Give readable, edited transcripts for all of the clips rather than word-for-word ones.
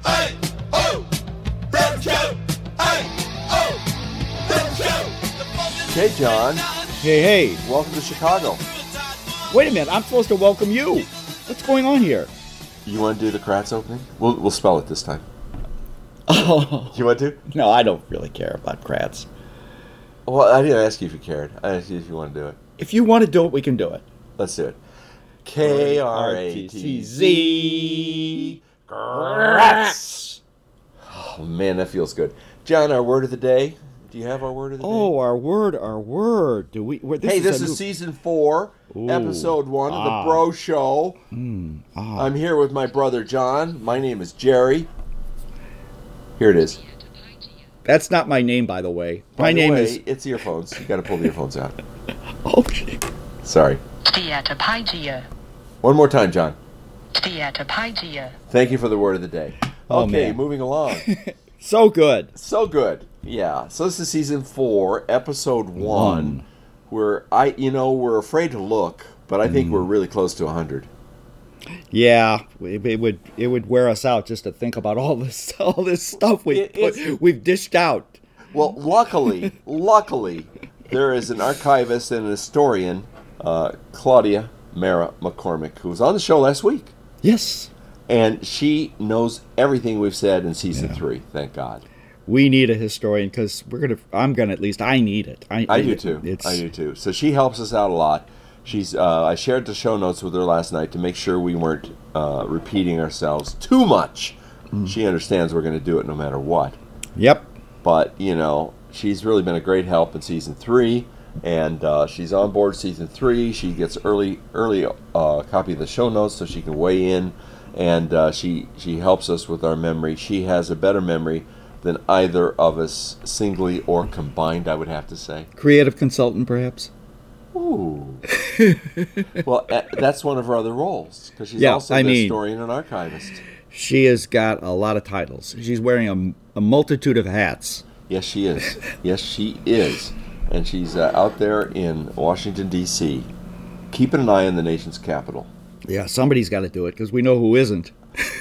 Hey, ho, roadshow. Hey, ho, roadshow. Hey, John. Hey. Welcome to Chicago. Wait a minute. I'm supposed to welcome you. What's going on here? You want to do the Kratz opening? We'll spell it this time. Oh. You want to? No, I don't really care about Kratz. Well, I didn't ask you if you cared. I asked you if you want to do it. If you want to do it, we can do it. Let's do it. K-R-A-T-Z. Kratz. Oh, man, that feels good. John, our word of the day. Do you have our word of the day? Oh, our word. Do we? This is season 4, episode 1 of the Bro Show. I'm here with my brother John. My name is Jerry. Here it is. That's not my name, by the way. My name is. It's earphones. You got to pull the earphones out. Okay. Sorry. One more time, John. Thank you for the word of the day. Oh, okay, man. Moving along. So good. So good. Yeah. So this is season 4, episode 1. Where we're afraid to look, but I think we're really close to 100. Yeah, it would wear us out just to think about all this stuff we've dished out. Well, luckily, there is an archivist and an historian, Claudia Mara McCormick, who was on the show last week. Yes. And she knows everything we've said in season 3, thank God. We need a historian because I need it. I do too. So she helps us out a lot. I shared the show notes with her last night to make sure we weren't repeating ourselves too much. She understands we're going to do it no matter what. Yep. But, she's really been a great help in season 3, and she's on board season 3. She gets early copy of the show notes so she can weigh in, and she helps us with our memory. She has a better memory than either of us singly or combined, I would have to say. Creative consultant, perhaps? Ooh. Well, that's one of her other roles, because she's also a historian and archivist. She has got a lot of titles. She's wearing a multitude of hats. Yes, she is. And she's out there in Washington, D.C., keeping an eye on the nation's capital. Yeah, somebody's got to do it, because we know who isn't.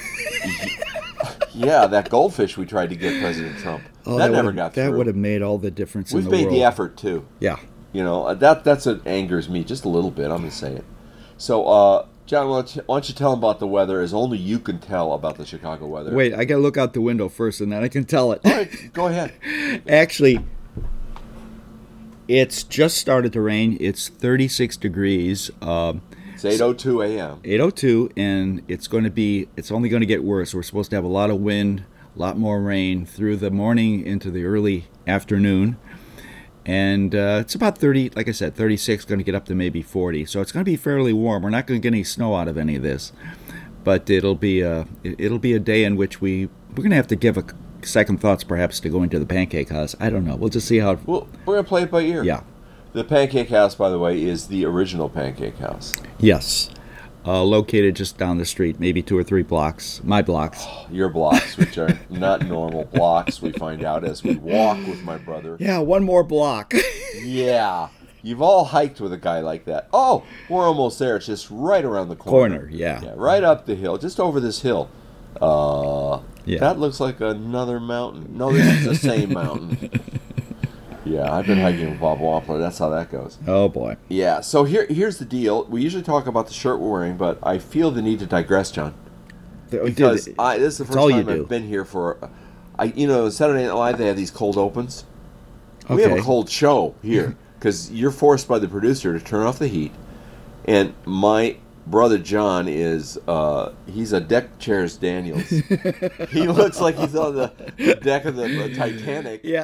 Yeah, that goldfish we tried to get President Trump. That never got through. That would have made all the difference in the world. We've made the effort, too. Yeah. That's what angers me just a little bit. I'm going to say it. So, John, why don't you tell them about the weather as only you can tell about the Chicago weather? Wait, I got to look out the window first, and then I can tell it. All right, go ahead. Actually, it's just started to rain. It's 36 degrees. It's 8:02 a.m. 8:02, and it's only going to get worse. We're supposed to have a lot of wind, a lot more rain through the morning into the early afternoon. And it's about 30, like I said, 36, going to get up to maybe 40. So it's going to be fairly warm. We're not going to get any snow out of any of this. But it'll be a day in which we're going to have to give a second thoughts perhaps to going to the Pancake House. I don't know. We'll just see how... Well, we're going to play it by ear. Yeah. The Pancake House, by the way, is the original Pancake House. Yes. Located just down the street, maybe 2 or 3 blocks. My blocks. Your blocks, which are not normal blocks, we find out as we walk with my brother. Yeah, one more block. Yeah. You've all hiked with a guy like that. Oh, we're almost there. It's just right around the corner. Yeah, right up the hill, just over this hill. Yeah. That looks like another mountain. No, this is the same mountain. Yeah, I've been hiking with Bob Wampler. That's how that goes. Oh, boy. Yeah, so here's the deal. We usually talk about the shirt we're wearing, but I feel the need to digress, John. Because this is the first time I've been here for... Saturday Night Live, they have these cold opens. Okay. We have a cold show here, because you're forced by the producer to turn off the heat. And my brother John is... he's a deck chairs Daniels. He looks like he's on the deck of the Titanic. Yeah.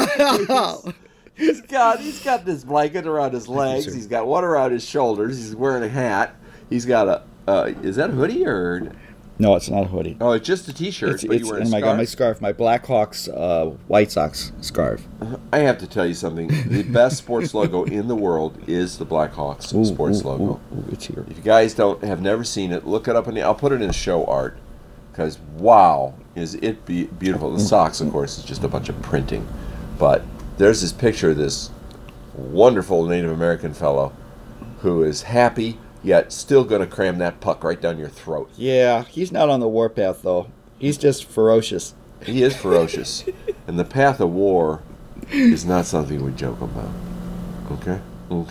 He's got this blanket around his legs. He's got one around his shoulders. He's wearing a hat. He's got is that a hoodie or? No, it's not a hoodie. Oh, it's just a T-shirt. But you wear a scarf? I got my scarf, my Blackhawks White Sox scarf. I have to tell you something. The best sports logo in the world is the Blackhawks sports logo. It's here. If you guys have never seen it, look it up. I'll put it in show art because wow, is it beautiful. The socks, of course, is just a bunch of printing. But there's this picture of this wonderful Native American fellow who is happy, yet still going to cram that puck right down your throat. Yeah, he's not on the warpath, though. He's just ferocious. He is ferocious. And the path of war is not something we joke about. Okay?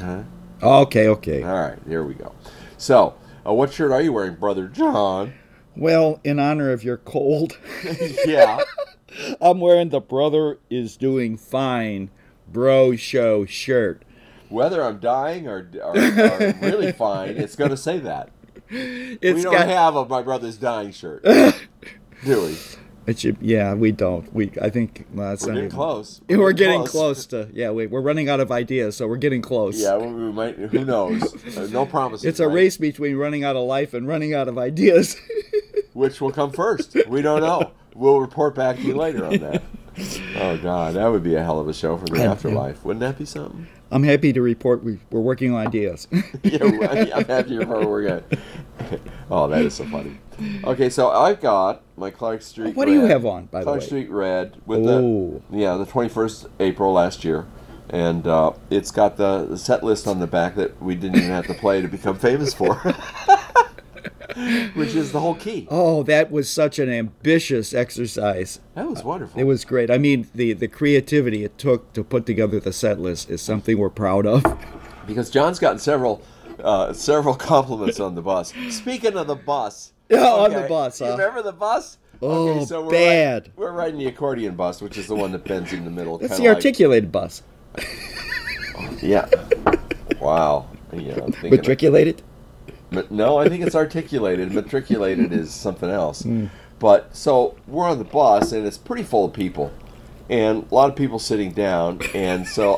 Okay. All right, here we go. So, what shirt are you wearing, Brother John? Well, in honor of your cold, yeah, I'm wearing the Brother is Doing Fine Bro Show shirt. Whether I'm dying or really fine, it's going to say that. We don't have a My Brother's Dying shirt, do we? Yeah, we don't. I think we're getting close. We're getting close to. Yeah, we're running out of ideas, so we're getting close. Yeah, we might. Who knows? No promises. It's a race between running out of life and running out of ideas. Which will come first? We don't know. We'll report back to you later on that. Oh God, that would be a hell of a show for the afterlife. Wouldn't that be something? I'm happy to report we're working on ideas. Yeah, I'm happy to report we're good. Oh, that is so funny. Okay, so I've got my Clark Street. What do you have on, by the way? Clark Street Red with the 21st April last year, and it's got the set list on the back that we didn't even have to play to become famous for. Which is the whole key. Oh, that was such an ambitious exercise. That was wonderful. It was great. I mean, the creativity it took to put together the set list is something we're proud of. Because John's gotten several compliments on the bus. Speaking of the bus. On the bus, huh? You remember the bus? Oh, okay, so bad. We're riding the accordion bus, which is the one that bends in the middle. That's the articulated bus. Yeah. Wow. Yeah, matriculated? No, I think it's articulated. Matriculated is something else. But so we're on the bus, and it's pretty full of people, and a lot of people sitting down. And so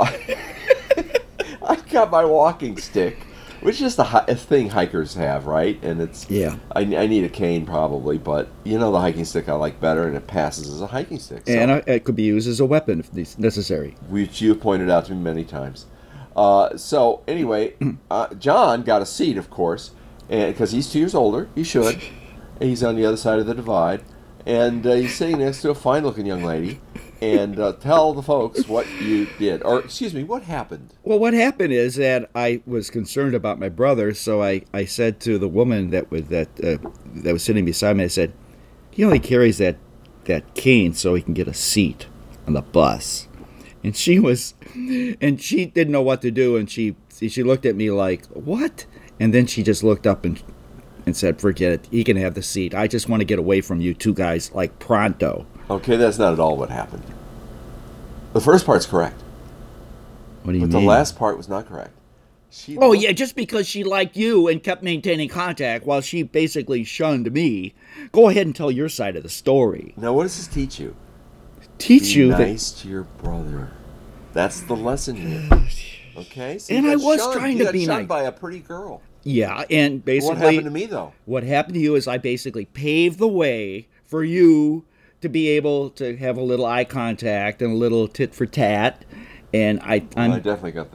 I got my walking stick, which is a thing hikers have, right? And it's I need a cane probably, but the hiking stick I like better, and it passes as a hiking stick. So, and it could be used as a weapon if necessary, which you've pointed out to me many times. So anyway, John got a seat, of course. And because he's 2 years older, he should. And he's on the other side of the divide. And he's sitting next to a fine-looking young lady. And tell the folks what you did. Or, excuse me, what happened? Well, what happened is that I was concerned about my brother, so I said to the woman that was sitting beside me, I said, he only carries that cane so he can get a seat on the bus. And she didn't know what to do, and she looked at me like, what? And then she just looked up and said, forget it. He can have the seat. I just want to get away from you two guys like pronto. Okay, that's not at all what happened. The first part's correct. What do you mean? But the last part was not correct. Just because she liked you and kept maintaining contact while she basically shunned me. Go ahead and tell your side of the story. Now, what does this teach you? Be nice to your brother. That's the lesson here. Okay? So and I was trying to be nice. By a pretty girl. Yeah, and basically... What happened to me, though? What happened to you is I basically paved the way for you to be able to have a little eye contact and a little tit for tat. And I definitely got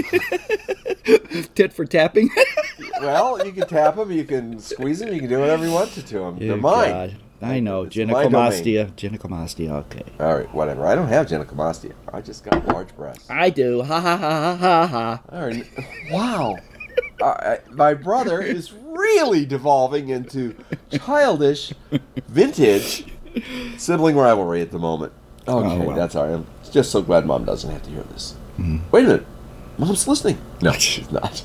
that. Tit for tapping? Well, you can tap them, you can squeeze them, you can do whatever you want to them. They're mine. God. I know, gynecomastia. Gynecomastia, okay. All right, whatever. I don't have gynecomastia. I just got large breasts. I do. Ha ha ha ha ha. All right. Wow. My brother is really devolving into childish, vintage sibling rivalry at the moment. Okay, that's all right. I'm just so glad Mom doesn't have to hear this. Wait a minute. Mom's listening. No, she's not.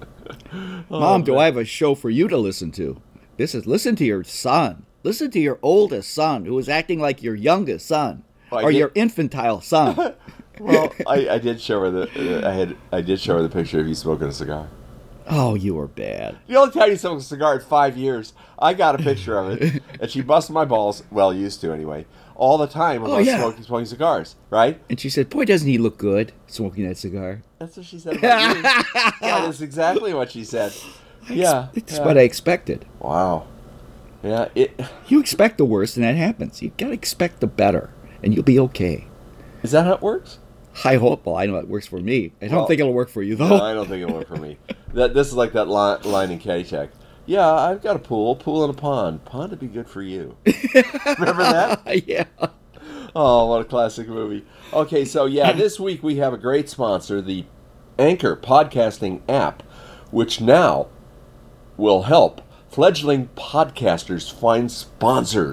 Mom, do I have a show for you to listen to? Listen to your son. Listen to your oldest son, who is acting like your youngest son, your infantile son. Well, I did show her I did show her the picture of you smoking a cigar. Oh, you were bad. The only time you smoked a cigar in 5 years. I got a picture of it, and she busted my balls. Well, used to anyway. All the time about smoking cigars, right? And she said, "Boy, doesn't he look good smoking that cigar?" That's what she said about you. Yeah, that's exactly what she said. It's what I expected. Wow. Yeah, You expect the worst, and that happens. You gotta expect the better, and you'll be okay. Is that how it works? I hope. Well, I know it works for me. I don't think it'll work for you, though. No, I don't think it'll work for me. This is like that line in Caddyshack. Yeah, I've got a pool and a pond. Pond would be good for you. Remember that? Yeah. Oh, what a classic movie. Okay, so this week we have a great sponsor, the Anchor podcasting app, which now will help fledgling podcasters find sponsors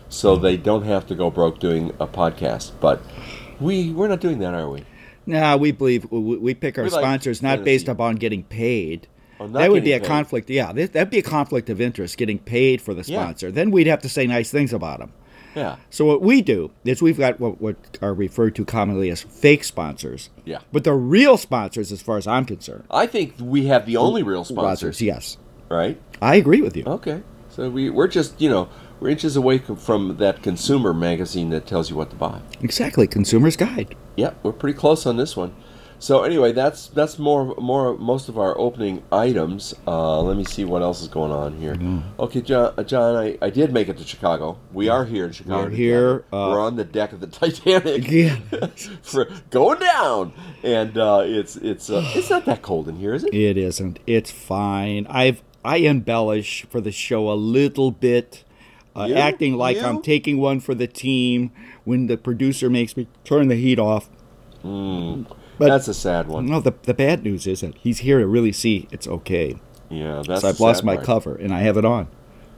so they don't have to go broke doing a podcast. But we're not doing that, are we? No, we believe we pick our sponsors not based upon getting paid. That would be a conflict. Yeah, that'd be a conflict of interest, getting paid for the sponsor. Then we'd have to say nice things about them. Yeah. So what we do is we've got what are referred to commonly as fake sponsors. Yeah. But the real sponsors, as far as I'm concerned. I think we have the only real sponsors. Yes. Right? I agree with you. Okay. So we're just, we're inches away from that consumer magazine that tells you what to buy. Exactly. Consumer's Guide. Yeah, we're pretty close on this one. So anyway, that's most of our opening items. Let me see what else is going on here. Okay, John, I did make it to Chicago. We are here in Chicago. We're here. We're on the deck of the Titanic. Yeah. For going down, and it's not that cold in here, is it? It isn't. It's fine. I embellish for the show a little bit, acting like I'm taking one for the team when the producer makes me turn the heat off. But that's a sad one. No, the bad news is that he's here to really see it's okay. Yeah, that's so I've lost my cover, and I have it on.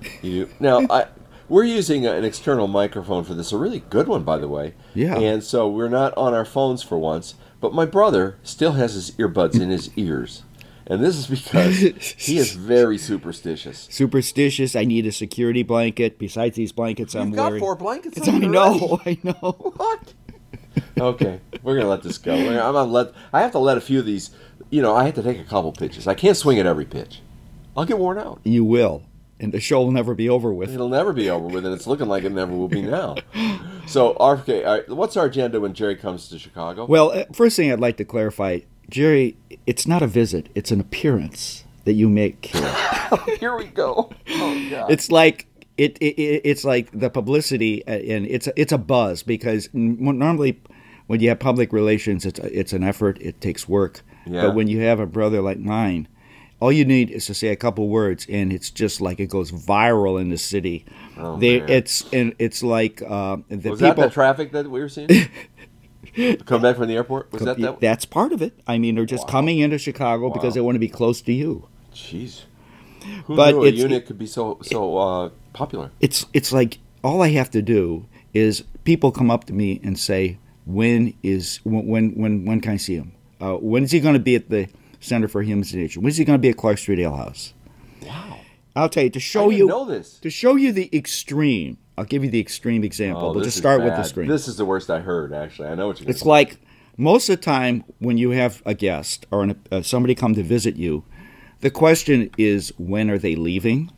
Now, we're using an external microphone for this, a really good one, by the way. Yeah. And so we're not on our phones for once, but my brother still has his earbuds in his ears. And this is because he is very superstitious. Superstitious. I need a security blanket. Besides these blankets I'm wearing. You've got 4 blankets on you. I know. What? Okay, we're going to let this go. I have to let a few of these, I have to take a couple pitches. I can't swing at every pitch. I'll get worn out. You will. And the show will never be over with. It'll never be over with, and it's looking like it never will be now. So, RFK, what's our agenda when Jerry comes to Chicago? Well, first thing I'd like to clarify, Jerry, it's not a visit. It's an appearance that you make here. Here we go. Oh, God. It's like it's like the publicity, and it's a buzz, because normally when you have public relations, it's an effort. It takes work. Yeah. But when you have a brother like mine, all you need is to say a couple words, and it's just like it goes viral in the city. Oh, man. It's like was that the traffic that we were seeing? Come back from the airport? Was that? That's part of it. I mean, they're just coming into Chicago because they want to be close to you. Jeez. Who knew a unit could be so popular? It's like all I have to do is people come up to me and say, when can I see him? When is he going to be at the Center for Human Nature? When is he going to be at Clark Street Ale House? Wow. I'll tell you, to show you the extreme. I'll give you the extreme example. We'll just start with the extreme. This is the worst I heard, actually. I know what you're going to say. It's like most of the time when you have a guest or somebody come to visit you, the question is, when are they leaving?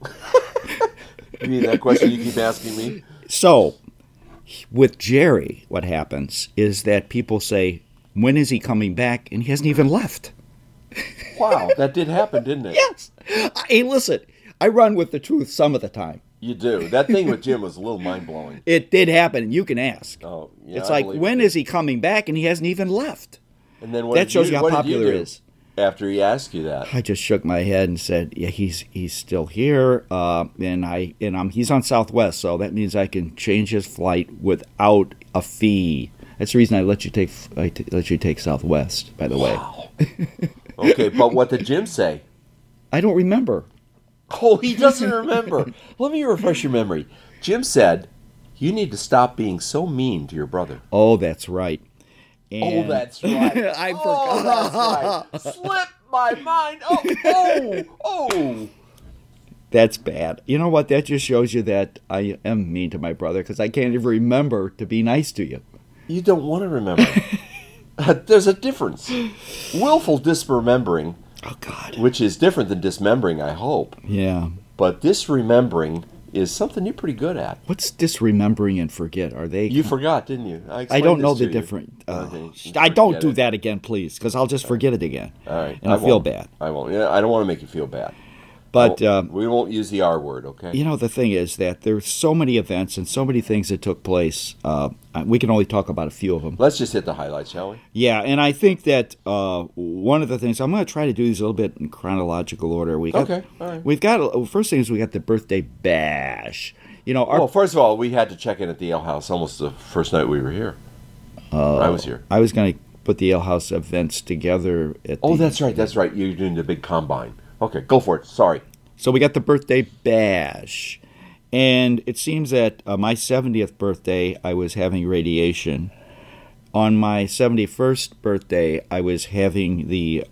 You mean that question you keep asking me? So, with Jerry, what happens is that people say, when is he coming back? And he hasn't even left. Wow, that did happen, didn't it? Yes. Hey, listen, I run with the truth some of the time. You do. That thing with Jim was a little mind-blowing. It did happen. You can ask. Oh, yeah. It's like, when is he coming back? And he hasn't even left. And then that shows you how popular it is. After he asked you that, I just shook my head and said, "Yeah, he's still here, he's on Southwest, so that means I can change his flight without a fee. That's the reason I let you take Southwest, by the way." Okay, but what did Jim say? I don't remember. Oh, he doesn't remember. Let me refresh your memory. Jim said, "You need to stop being so mean to your brother." Oh, that's right. And that's right. I forgot. That's right. Slipped my mind. Oh. That's bad. You know what? That just shows you that I am mean to my brother, because I can't even remember to be nice to you. You don't want to remember. There's a difference. Willful disremembering. Oh, God. Which is different than dismembering, I hope. Yeah. But disremembering is something you're pretty good at. What's disremembering and forget? Are they? You forgot, didn't you? I don't know the difference. I don't do that again, please, because I'll just forget it again. All right. And I'll feel bad. I won't. Yeah, I don't want to make you feel bad. But we won't use the R word, okay? You know, the thing is that there's so many events and so many things that took place. We can only talk about a few of them. Let's just hit the highlights, shall we? Yeah, and I think that one of the things, I'm going to try to do these a little bit in chronological order. Okay, all right. We've got, first thing is we got the birthday bash. You know, well, first of all, we had to check in at the Ale House almost the first night we were here. I was here. I was going to put the Ale House events together. That's right. You're doing the big combine. Okay, go for it. Sorry. So we got the birthday bash. And it seems that my 70th birthday, I was having radiation. On my 71st birthday, I was having the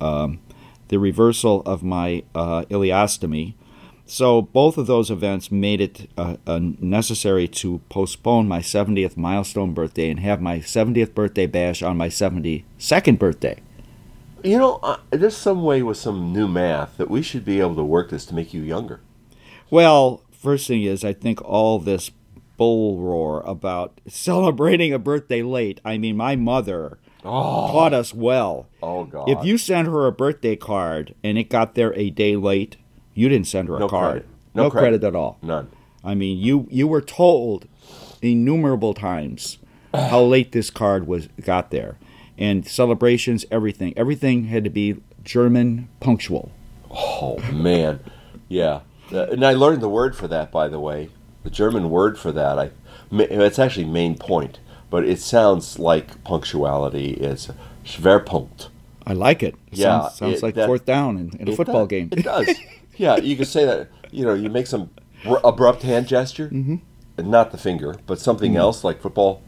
reversal of my ileostomy. So both of those events made it necessary to postpone my 70th milestone birthday and have my 70th birthday bash on my 72nd birthday. You know, there's some way with some new math that we should be able to work this to make you younger. Well, first thing is, I think all this bull roar about celebrating a birthday late. I mean, my mother taught us well. Oh, God. If you sent her a birthday card and it got there a day late, you didn't send her a card. Credit. No credit at all. None. I mean, you were told innumerable times how late this card got there. And celebrations, everything had to be German punctual. Oh, man. Yeah. And I learned the word for that, by the way. The German word for that. It's actually main point, but it sounds like punctuality. It's Schwerpunkt. I like it. Sounds like that, fourth down in a football game. It does. Yeah, you could say that. You know, you make some abrupt hand gesture, not the finger, but something else like football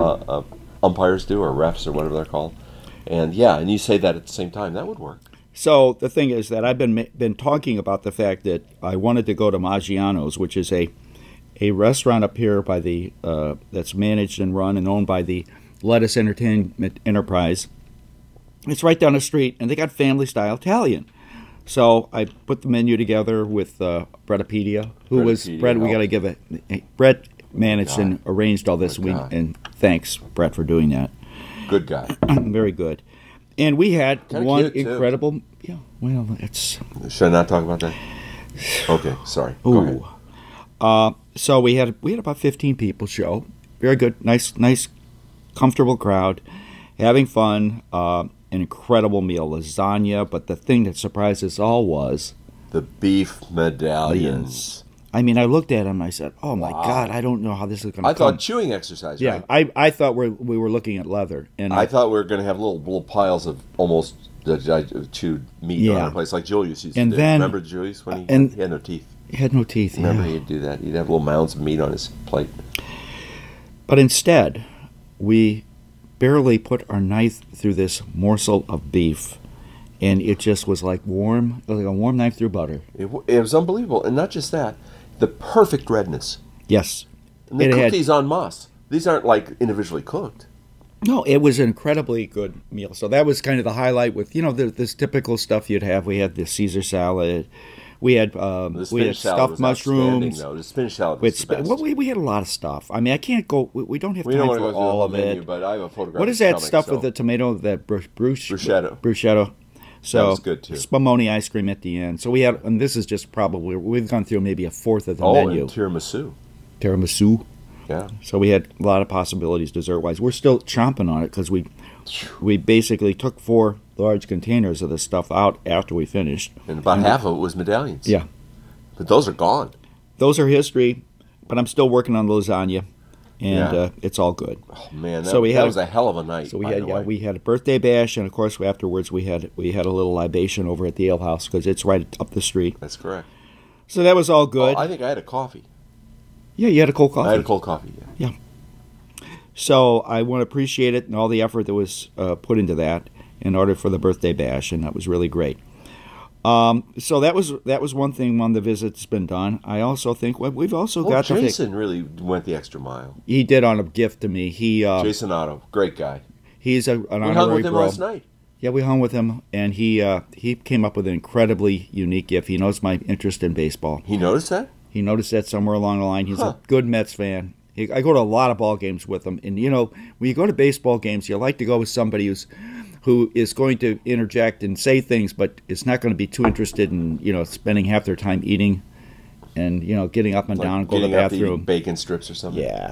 umpires do, or refs, or whatever they're called. And and you say that at the same time. That would work. So the thing is that I've been talking about the fact that I wanted to go to Maggiano's, which is a restaurant up here by the that's managed and run and owned by the Lettuce Entertainment Enterprise. It's right down the street, and they got family-style Italian. So I put the menu together with Brettapedia, Brett. We got to give it. Brett managed and arranged all this, and thanks, Brett, for doing that. Good guy. Very good. And we had Kinda one cute, incredible. Too. Yeah. Well, it's. Should I not talk about that? Okay, sorry. Go ahead. So we had about 15 people show. Very good, nice, comfortable crowd, having fun. An incredible meal, lasagna. But the thing that surprised us all was the beef medallions. I mean, I looked at them and I said, "Oh my God, I don't know how this is going to." I thought chewing exercise. Yeah, right? I thought we were looking at leather, and I thought we were going to have little piles of almost chewed meat on our place, like Julius used to do. Remember Julius when he had no teeth? He had no teeth. Remember he'd do that? He'd have little mounds of meat on his plate. But instead, we barely put our knife through this morsel of beef, and it just was like a warm knife through butter. It was unbelievable, and not just that, the perfect redness. Yes. And they cooked these en masse. These aren't like individually cooked. No, it was an incredibly good meal. So that was kind of the highlight with, this typical stuff you'd have. We had the Caesar salad. We had stuffed mushrooms. The spinach salad was the best. We had a lot of stuff. I mean, I can't go. We don't have time for go all of menu, it. But I have a photograph. What is that stuff with the tomato? That bruschetta. So that was good too. Spumoni ice cream at the end. So we had, and this is just probably we've gone through maybe a fourth of the menu. And Tiramisu. Yeah. So we had a lot of possibilities dessert-wise. We're still chomping on it because we basically took 4 large containers of this stuff out after we finished. And about half of it was medallions. Yeah. But those are gone. Those are history, but I'm still working on the lasagna, and it's all good. Oh, man, that was a hell of a night. So we had a birthday bash, and of course afterwards we had a little libation over at the ale house because it's right up the street. That's correct. So that was all good. I think I had a coffee. Yeah, you had a cold coffee. I had a cold coffee, yeah. So I want to appreciate it and all the effort that was put into that in order for the birthday bash, and that was really great. So that was one thing on the visit that's been done. I also think we've also got Jason really went the extra mile. He did on a gift to me. Jason Otto, great guy. He's an honorary bro. We hung with him last night. Yeah, we hung with him, and he came up with an incredibly unique gift. He knows my interest in baseball. He noticed that? He noticed that somewhere along the line. He's a good Mets fan. I go to a lot of ball games with him, and when you go to baseball games, you like to go with somebody who is going to interject and say things, but is not going to be too interested in spending half their time eating, and getting up and down and go to the bathroom. Bacon strips or something. Yeah.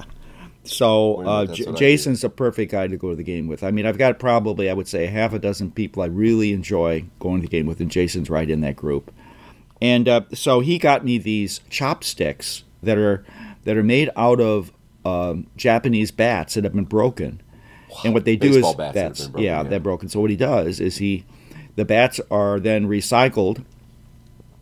So Jason's the perfect guy to go to the game with. I mean, I've got probably, I would say, half a dozen people I really enjoy going to the game with, and Jason's right in that group. And so he got me these chopsticks that are made out of Japanese bats that have been broken. And what they do is they're broken. So what he does is the bats are then recycled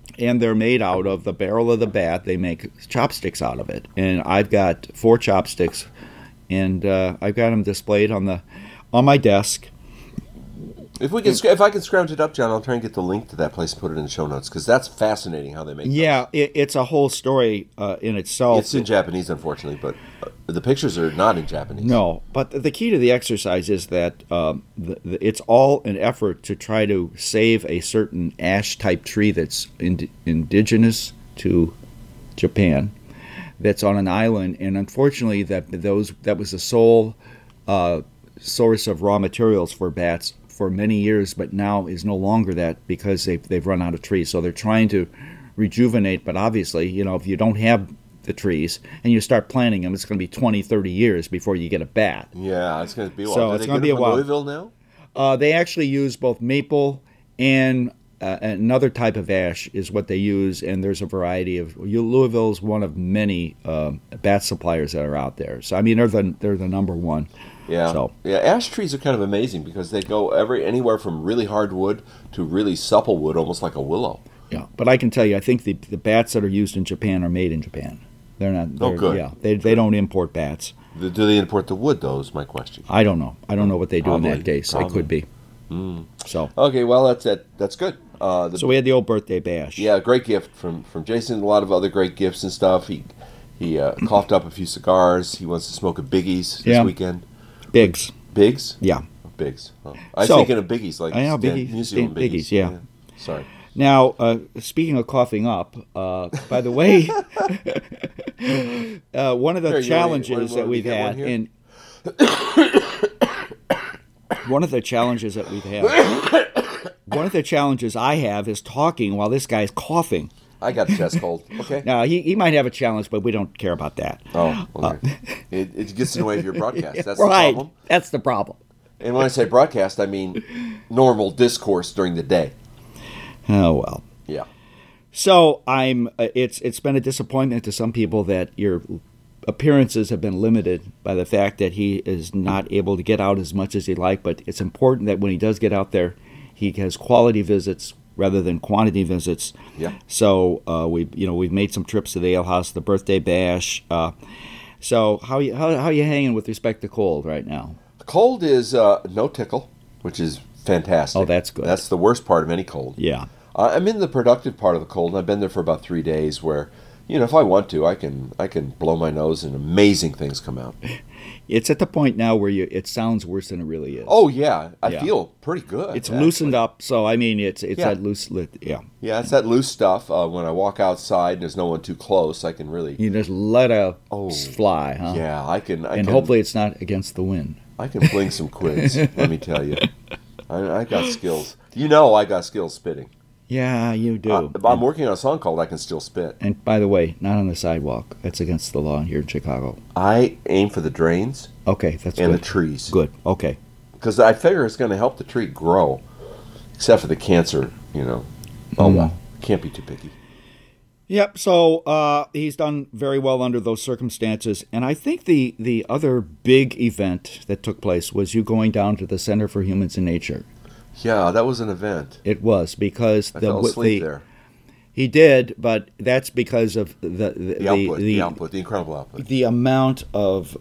and they're made out of the barrel of the bat. They make chopsticks out of it, and I've got 4 chopsticks, and I've got them displayed on my desk. If I can scrounge it up, John, I'll try and get the link to that place and put it in the show notes, because that's fascinating how they make. Yeah, it's a whole story in itself. It's in Japanese, unfortunately, but the pictures are not in Japanese. No, but the key to the exercise is that it's all an effort to try to save a certain ash-type tree that's indigenous to Japan, that's on an island, and unfortunately that was the sole source of raw materials for bats for many years, but now is no longer that because they've run out of trees. So they're trying to rejuvenate, but obviously, if you don't have the trees and you start planting them, it's going to be 20, 30 years before you get a bat. Yeah, it's going to be a while. So it's going to be a while. Louisville now? They actually use both maple and another type of ash is what they use, and there's a variety of. Louisville is one of many bat suppliers that are out there. So I mean, they're the number one. Yeah, so. Yeah. Ash trees are kind of amazing because they go anywhere from really hard wood to really supple wood, almost like a willow. Yeah, but I can tell you, I think the bats that are used in Japan are made in Japan. They're not. Good. Yeah, they don't import bats. Do they import the wood, though, is my question. I don't know. I don't know what they do Probably, in that case. It could be. So. Okay, well, that's good. So we had the old birthday bash. Yeah, great gift from Jason. A lot of other great gifts and stuff. He coughed up a few cigars. He wants to smoke a Biggies this weekend. Bigs. Bigs? Yeah. Bigs. Oh. I was thinking of Biggies, like I know, Biggies. Biggies. Yeah. Sorry. Now, speaking of coughing up, by the way, one of the challenges that we've had in one of the challenges I have is talking while this guy's coughing. I got a chest cold. Okay. Now, he might have a challenge, but we don't care about that. Oh, okay. It gets in the way of your broadcast. That's right. the problem. That's the problem. And when I say broadcast, I mean normal discourse during the day. Oh, well. Yeah. So it's been a disappointment to some people that your appearances have been limited by the fact that he is not able to get out as much as he'd like, but it's important that when he does get out there, he has quality visits rather than quantity visits. Yeah. So we've made some trips to the ale house, the birthday bash. So how are you hanging with respect to cold right now? The cold is no tickle, which is fantastic. Oh, that's good. That's the worst part of any cold. Yeah. I'm in the productive part of the cold, and I've been there for about 3 days where, if I want to, I can blow my nose and amazing things come out. It's at the point now where it sounds worse than it really is. Oh, yeah. I feel pretty good. It's actually loosened up, so I mean, it's that loose, yeah. Yeah, it's that loose stuff. When I walk outside and there's no one too close, I can really... You just let fly, huh? Yeah, I can... And hopefully it's not against the wind. I can fling some quids, let me tell you. I got skills. I got skills spitting. Yeah, you do. I'm working on a song called I Can Still Spit. And by the way, not on the sidewalk. That's against the law here in Chicago. I aim for the drains. Okay, that's good. And the trees. Good, okay. Because I figure it's going to help the tree grow. Except for the cancer, Oh, well. Can't be too picky. Yep, so he's done very well under those circumstances. And I think the other big event that took place was you going down to the Center for Humans and Nature. Yeah, that was an event. It was because I fell asleep there. He did, but that's because of the incredible output. The amount of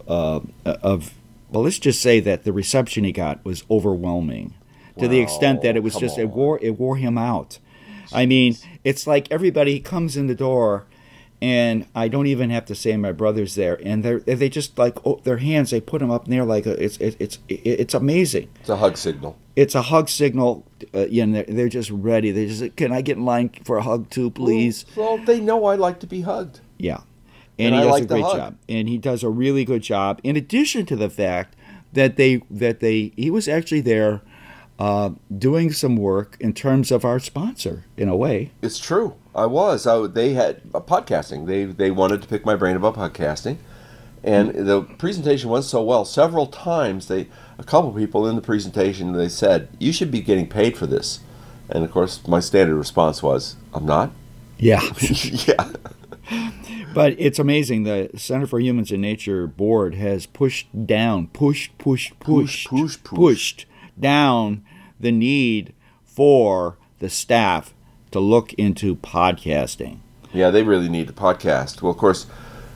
let's just say that the reception he got was overwhelming, to the extent that it was just it wore him out. I mean, it's like everybody comes in the door, and I don't even have to say my brother's there, and they just like their hands, they put them up in there like it's amazing. It's a hug signal. It's a hug signal. And they're just ready. They just can I get in line for a hug too, please? Well, they know I like to be hugged. Yeah, and he does a great job, and he does a really good job. In addition to the fact that he was actually there. Doing some work in terms of our sponsor, in a way. It's true. I was. They had podcasting. They wanted to pick my brain about podcasting, and the presentation went so well. Several times, a couple people in the presentation, they said, "You should be getting paid for this," and of course, my standard response was, "I'm not." Yeah. Yeah. But it's amazing. The Center for Humans and Nature board has pushed down the need for the staff to look into podcasting. Yeah, they really need to podcast. Well, of course,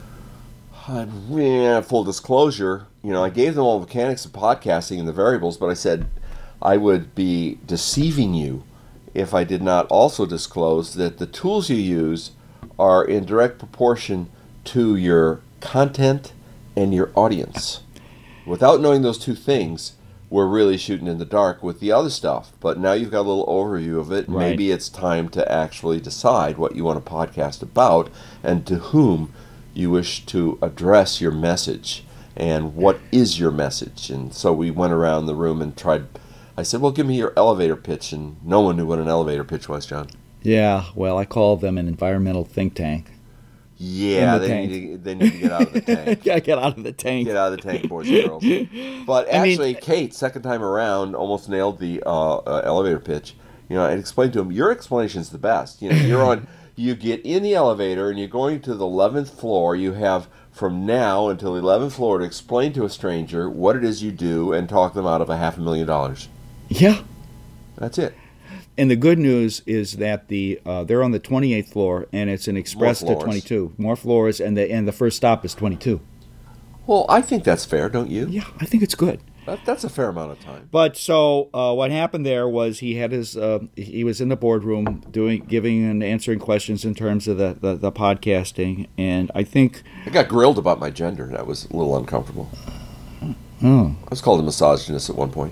full disclosure, I gave them all the mechanics of podcasting and the variables, but I said I would be deceiving you if I did not also disclose that the tools you use are in direct proportion to your content and your audience. Without knowing those two things, we're really shooting in the dark with the other stuff. But now you've got a little overview of it. Right. Maybe it's time to actually decide what you want to podcast about and to whom you wish to address your message and what is your message. And so we went around the room and tried. I said, well, give me your elevator pitch. And no one knew what an elevator pitch was, John. Yeah, well, I call them an environmental think tank. Yeah, they need to get out of the tank. Yeah, get out of the tank. Get out of the tank, boys and girls. But actually, Kate, second time around, almost nailed the elevator pitch. I explained to him, your explanation's the best. You get in the elevator and you're going to the 11th floor. You have from now until the 11th floor to explain to a stranger what it is you do and talk them out of $500,000. Yeah. That's it. And the good news is that they're on the 28th floor, and it's an express to 22. More floors, and the first stop is 22. Well, I think that's fair, don't you? Yeah, I think it's good. That's a fair amount of time. But so what happened there was he had he was in the boardroom giving and answering questions in terms of the podcasting, and I think I got grilled about my gender. That was a little uncomfortable. Oh, I was called a misogynist at one point.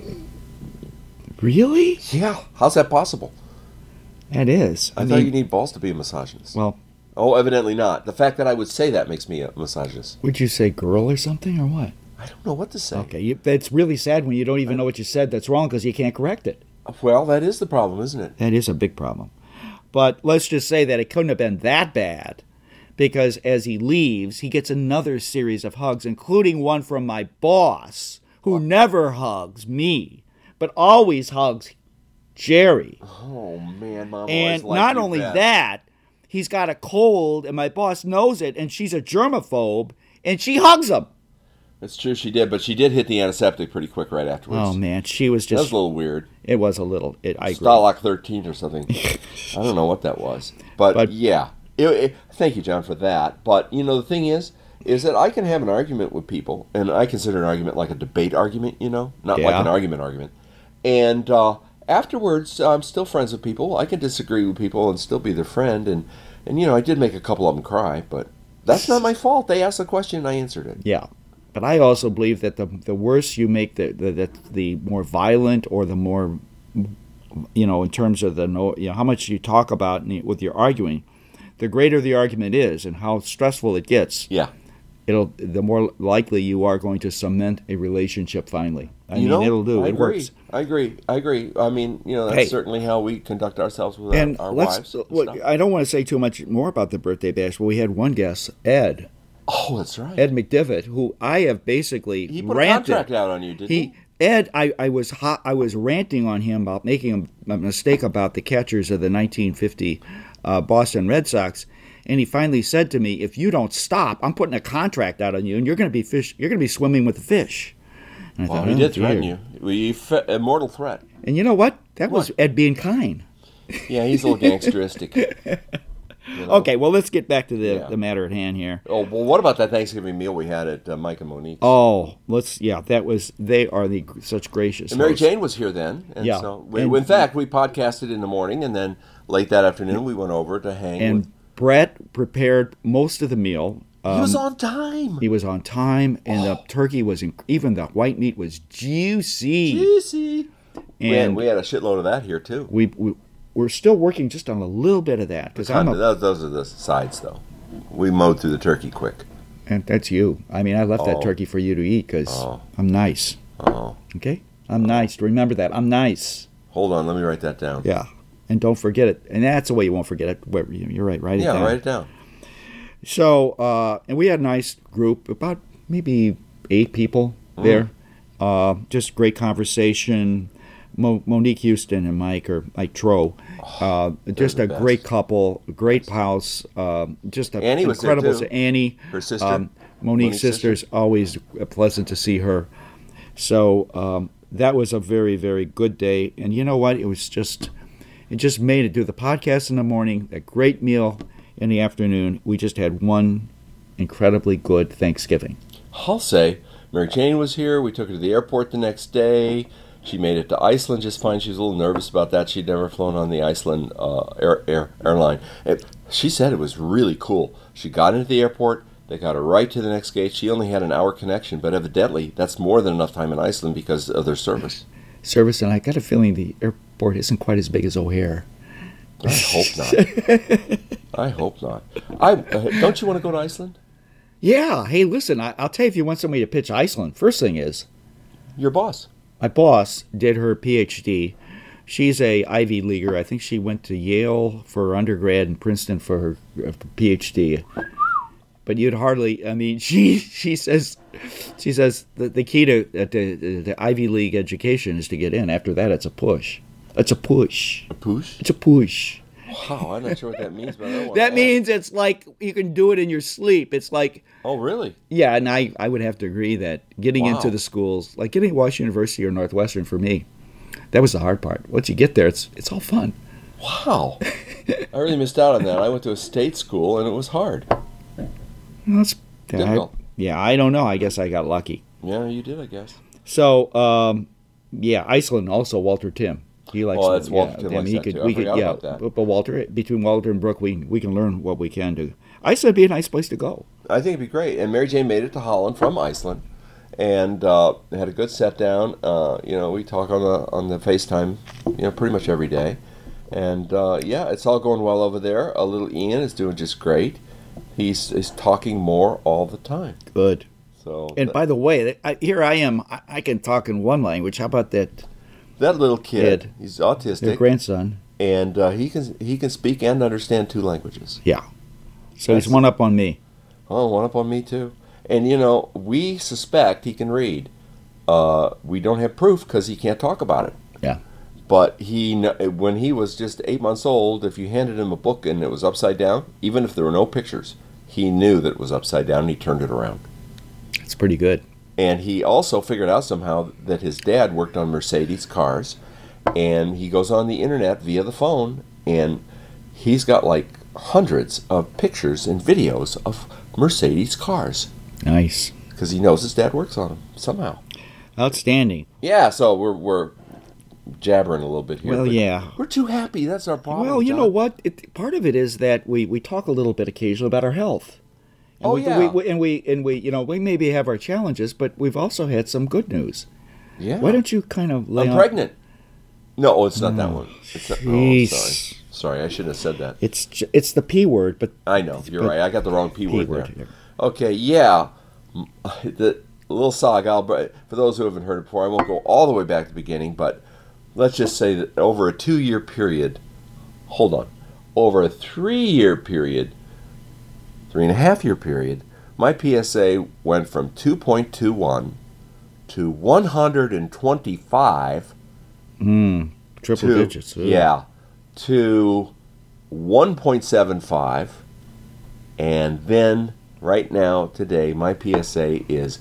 Really? Yeah. How's that possible? That is. I thought you need balls to be a misogynist. Well, evidently not. The fact that I would say that makes me a misogynist. Would you say girl or something, or what? I don't know what to say. Okay, that's really sad when you don't even know what you said that's wrong because you can't correct it. Well, that is the problem, isn't it? That is a big problem. But let's just say that it couldn't have been that bad, because as he leaves, he gets another series of hugs, including one from my boss, who never hugs me, but always hugs Jerry. Oh, man, Mom. And not only that, he's got a cold, and my boss knows it, and she's a germaphobe, and she hugs him. It's true, she did, but she did hit the antiseptic pretty quick right afterwards. Oh, man, she was just... That was a little weird. It was a little... I agree. Stalag 13 or something. I don't know what that was. But yeah. Thank you, John, for that. But, the thing is that I can have an argument with people, and I consider an argument like a debate argument, not like an argument. And afterwards, I'm still friends with people. I can disagree with people and still be their friend. And I did make a couple of them cry, but that's not my fault. They asked the question and I answered it. Yeah. But I also believe that the worse you make the more violent, or the more, in terms of how much you talk about with your arguing, the greater the argument is and how stressful it gets. Yeah. The more likely you are going to cement a relationship finally. It'll do. It works. I agree. I mean, that's certainly how we conduct ourselves with our wives. I don't want to say too much more about the birthday bash, but we had one guest, Ed. Oh, that's right. Ed McDivitt, who I have basically he put ranted. a contract out on you, didn't he? Ed, I was ranting on him about making a mistake about the catchers of the 1950 Boston Red Sox, and he finally said to me, "If you don't stop, I'm putting a contract out on you, and you're going to be swimming with the fish." And I thought, he did threaten you. A mortal threat. And you know what? That was Ed being kind. Yeah, he's a little gangsteristic. Okay, well, let's get back to the matter at hand here. Oh, well, what about that Thanksgiving meal we had at Mike and Monique's? Oh, they are such gracious And Mary hosts. Jane was here then. And so in fact, we podcasted in the morning, and then late that afternoon we went over to hang. And Brett prepared most of the meal. He was on time. He was on time, and the turkey was, even the white meat was juicy. Juicy. And we had a shitload of that here, too. We're still working just on a little bit of that. Those are the sides, though. We mowed through the turkey quick. And that's you. I mean, I left that turkey for you to eat because I'm nice. Oh. Okay? I'm nice. Remember that. I'm nice. Hold on. Let me write that down. Yeah. And don't forget it. And that's the way you won't forget it. You're right. Write it down. Yeah, write it down. So, and we had a nice group, about maybe 8 people there. Just great conversation. Monique Houston and Mike Troe. Just a great couple, great pals. Just an Annie incredible. Was there too. Annie, her sister, Monique's sister's always pleasant to see her. So that was a very, very good day. And you know what? It and just made it. Do the podcast in the morning, a great meal in the afternoon. We just had one incredibly good Thanksgiving. I'll say, Mary Jane was here. We took her to the airport the next day. She made it to Iceland just fine. She was a little nervous about that. She'd never flown on the Iceland airline. She said it was really cool. She got into the airport. They got her right to the next gate. She only had an hour connection, but evidently that's more than enough time in Iceland because of their service. And I got a feeling the airport isn't quite as big as O'Hare. I hope not. I hope not. Don't you want to go to Iceland? Yeah. Hey, listen, I'll tell you if you want somebody to pitch Iceland. First thing is, your boss. My boss did her PhD. She's a Ivy Leaguer. I think she went to Yale for her undergrad and Princeton for her PhD. But you'd hardly. I mean, she says that the key to the Ivy League education is to get in. After that, it's a push. It's a push. A push? It's a push. Wow, I'm not sure what that means, but I don't want that means it's like you can do it in your sleep. It's like. Oh, really? Yeah, and I would have to agree that getting into the schools, like getting to Washington University or Northwestern for me, that was the hard part. Once you get there, it's all fun. Wow. I really missed out on that. I went to a state school, and it was hard. Well, it's difficult. I don't know. I guess I got lucky. Yeah, you did, I guess. So, Iceland also, Walter Tim. He likes that's Walter Tim likes that too. I forgot about that. But Walter, between Walter and Brooke, we can learn what we can do. Iceland would be a nice place to go. I think it'd be great. And Mary Jane made it to Holland from Iceland, and had a good set down. We talk on the FaceTime, pretty much every day, and it's all going well over there. Little Ian is doing just great. He's talking more all the time. Good. So. And by the way, here I am. I can talk in one language. How about that? That little kid. He's autistic. Their grandson. And he can speak and understand 2 languages. Yeah. So he's one up on me. Oh, one up on me too. And we suspect he can read. We don't have proof because he can't talk about it. Yeah. But when he was just 8 months old, if you handed him a book and it was upside down, even if there were no pictures, he knew that it was upside down and he turned it around. That's pretty good. And he also figured out somehow that his dad worked on Mercedes cars, and he goes on the internet via the phone, and he's got like hundreds of pictures and videos of Mercedes cars. Nice. Because he knows his dad works on them somehow. Outstanding. Yeah, so we're jabbering a little bit here. Well, yeah. We're too happy. That's our problem. Well, you John. know what? Part of it is that we talk a little bit occasionally about our health. And we maybe have our challenges, but we've also had some good news. Yeah. Why don't you kind of lay I'm pregnant. No, it's not that one. It's not, sorry. Sorry, I shouldn't have said that. It's the P word, but I know you're right. I got the wrong P word there. Yeah. Okay, yeah. The little saga. For those who haven't heard it before, I won't go all the way back to the beginning, but let's just say that over a 2-year period. Hold on. Over a 3-year period. 3.5-year period, my PSA went from 2.21 to 125. Triple digits. Yeah, to 1.75, and then right now today my PSA is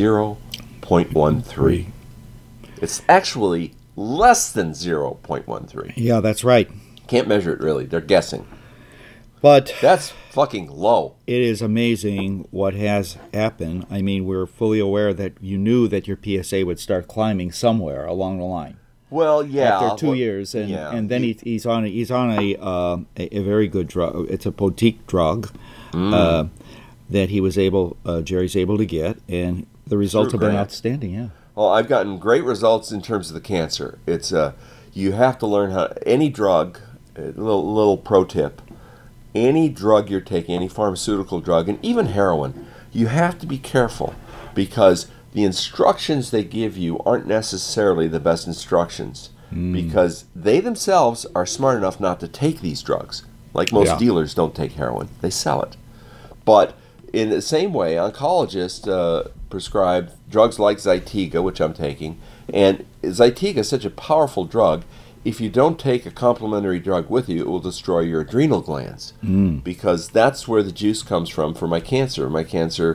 0.13. It's actually less than 0.13. Yeah, that's right. Can't measure it really. They're guessing. But that's fucking low. It is amazing what has happened. I mean, we're fully aware that you knew that your PSA would start climbing somewhere along the line. Well, yeah. After 2 years, and then he's on a very good drug. It's a Potique drug that Jerry's able to get, and the results have been outstanding. Yeah. Well, I've gotten great results in terms of the cancer. It's you have to learn how any drug. Little pro tip. Any drug you're taking, any pharmaceutical drug, and even heroin, you have to be careful because the instructions they give you aren't necessarily the best instructions because they themselves are smart enough not to take these drugs. Like most dealers don't take heroin. They sell it. But in the same way, oncologists prescribe drugs like Zytiga, which I'm taking, and Zytiga is such a powerful drug. If you don't take a complementary drug with you, it will destroy your adrenal glands because that's where the juice comes from for my cancer. My cancer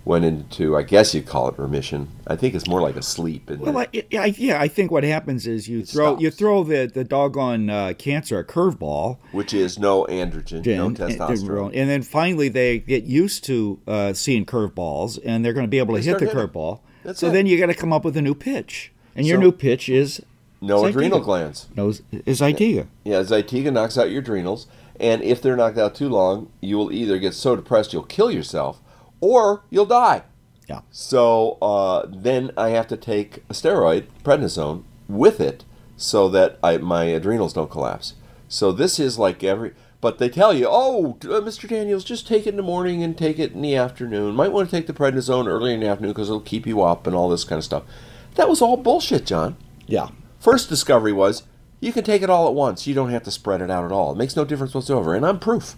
went into, I guess you'd call it remission. I think it's more like a sleep. Well, I think what happens is you throw the doggone cancer a curveball, which is no androgen, no testosterone, and then finally they get used to seeing curveballs, and they're going to be able to hit the curveball. So then you got to come up with a new pitch, and your new pitch is no adrenal glands. No, is Zytiga. Yeah, Zytiga knocks out your adrenals, and if they're knocked out too long, you will either get so depressed you'll kill yourself, or you'll die. Yeah. So then I have to take a steroid, prednisone, with it, so that my adrenals don't collapse. So this is like but they tell you, Mr. Daniels, just take it in the morning and take it in the afternoon. Might want to take the prednisone early in the afternoon because it'll keep you up and all this kind of stuff. That was all bullshit, John. Yeah. First discovery was you can take it all at once. You don't have to spread it out at all. It makes no difference whatsoever. And I'm proof.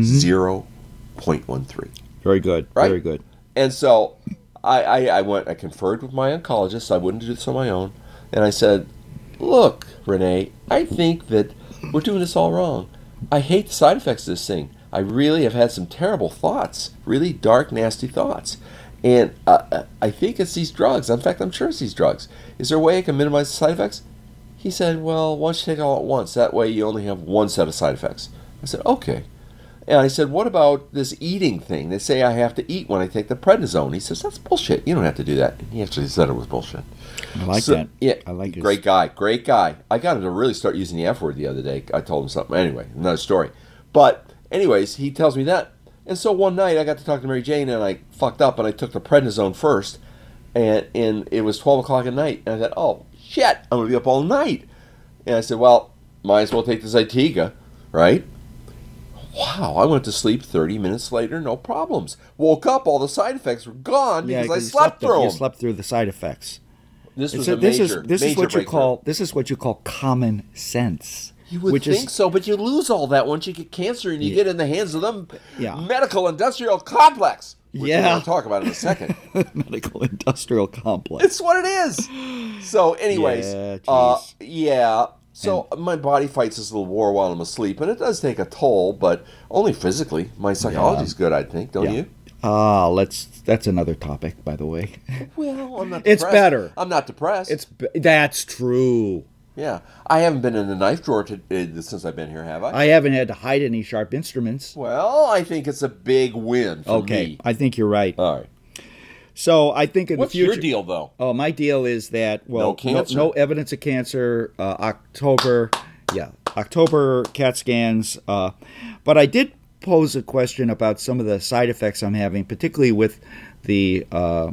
0.13. Very good. Right? Very good. And so I conferred with my oncologist. I wouldn't do this on my own. And I said, look, Renee, I think that we're doing this all wrong. I hate the side effects of this thing. I really have had some terrible thoughts, really dark, nasty thoughts. And I think it's these drugs. In fact, I'm sure it's these drugs. Is there a way I can minimize the side effects? He said, well, why don't you take it all at once? That way you only have one set of side effects. I said, okay. And I said, what about this eating thing? They say I have to eat when I take the prednisone. He says, that's bullshit. You don't have to do that. And he actually said it was bullshit. I like that. Yeah, I like it. Great guy. I got him to really start using the F word the other day. I told him something. Anyway, another story. But anyways, he tells me that. And so one night I got to talk to Mary Jane and I fucked up and I took the prednisone first. And it was 12 o'clock at night. And I said, oh, shit, I'm going to be up all night. And I said, well, might as well take the Zytiga, right? Wow, I went to sleep 30 minutes later, no problems. Woke up, all the side effects were gone because I slept through them. You slept through the side effects. This was a major breakthrough. This is what you call common sense. You would think so, but you lose all that once you get cancer and you get in the hands of them medical industrial complex. Which we're going to talk about in a second. Medical industrial complex. It's what it is. So anyways, So my body fights this little war while I'm asleep, and it does take a toll, but only physically. My psychology's good, I think, don't you? That's another topic, by the way. Well, I'm not depressed. It's better. I'm not depressed. That's true. Yeah. I haven't been in the knife drawer since I've been here, have I? I haven't had to hide any sharp instruments. Well, I think it's a big win for me. I think you're right. All right. So I think in the future... What's your deal, though? Oh, my deal is that, no cancer. No evidence of cancer, October CAT scans. But I did pose a question about some of the side effects I'm having, particularly with the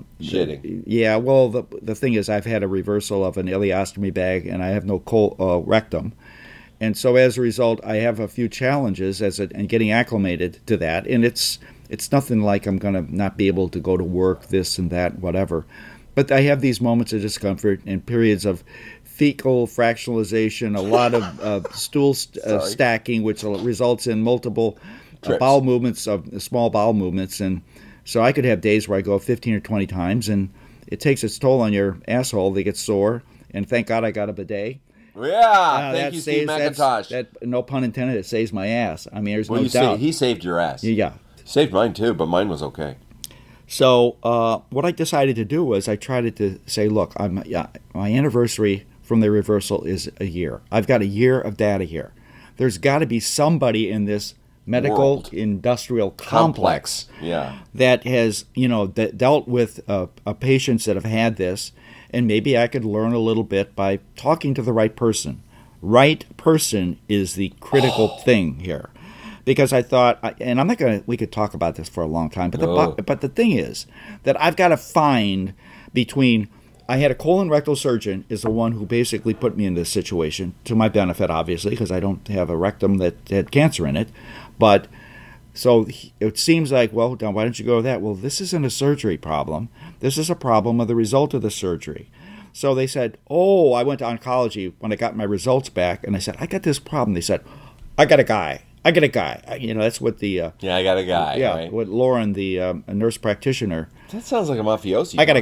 shitting. The thing is, I've had a reversal of an ileostomy bag, and I have no rectum, and so as a result, I have a few challenges and getting acclimated to that. And it's nothing like I'm going to not be able to go to work, this and that, whatever. But I have these moments of discomfort and periods of fecal fractionalization, a lot of stool stacking, which results in multiple bowel movements, small bowel movements. And so I could have days where I go 15 or 20 times, and it takes its toll on your asshole. They get sore, and thank God I got a bidet. Yeah, thank you, Steve McIntosh. No pun intended, it saves my ass. I mean, there's no doubt. He saved your ass. Yeah. Saved mine too, but mine was okay. So what I decided to do was I tried to say, look, my anniversary from the reversal is a year. I've got a year of data here. There's got to be somebody in this medical industrial complex that has dealt with patients that have had this, and maybe I could learn a little bit by talking to the right person. Right person is the critical thing here. Because I thought, and I'm not going to, we could talk about this for a long time, but the thing is that I've got to find between, I had a colon rectal surgeon is the one who basically put me in this situation, to my benefit, obviously, because I don't have a rectum that had cancer in it. But so it seems like, well, why don't you go with that? Well, this isn't a surgery problem. This is a problem of the result of the surgery. So they said, I went to oncology when I got my results back, and I said, I got this problem. They said, I got a guy. That's what the... I got a guy. Yeah, right? What Lauren, the nurse practitioner... That sounds like a mafiosi. I got a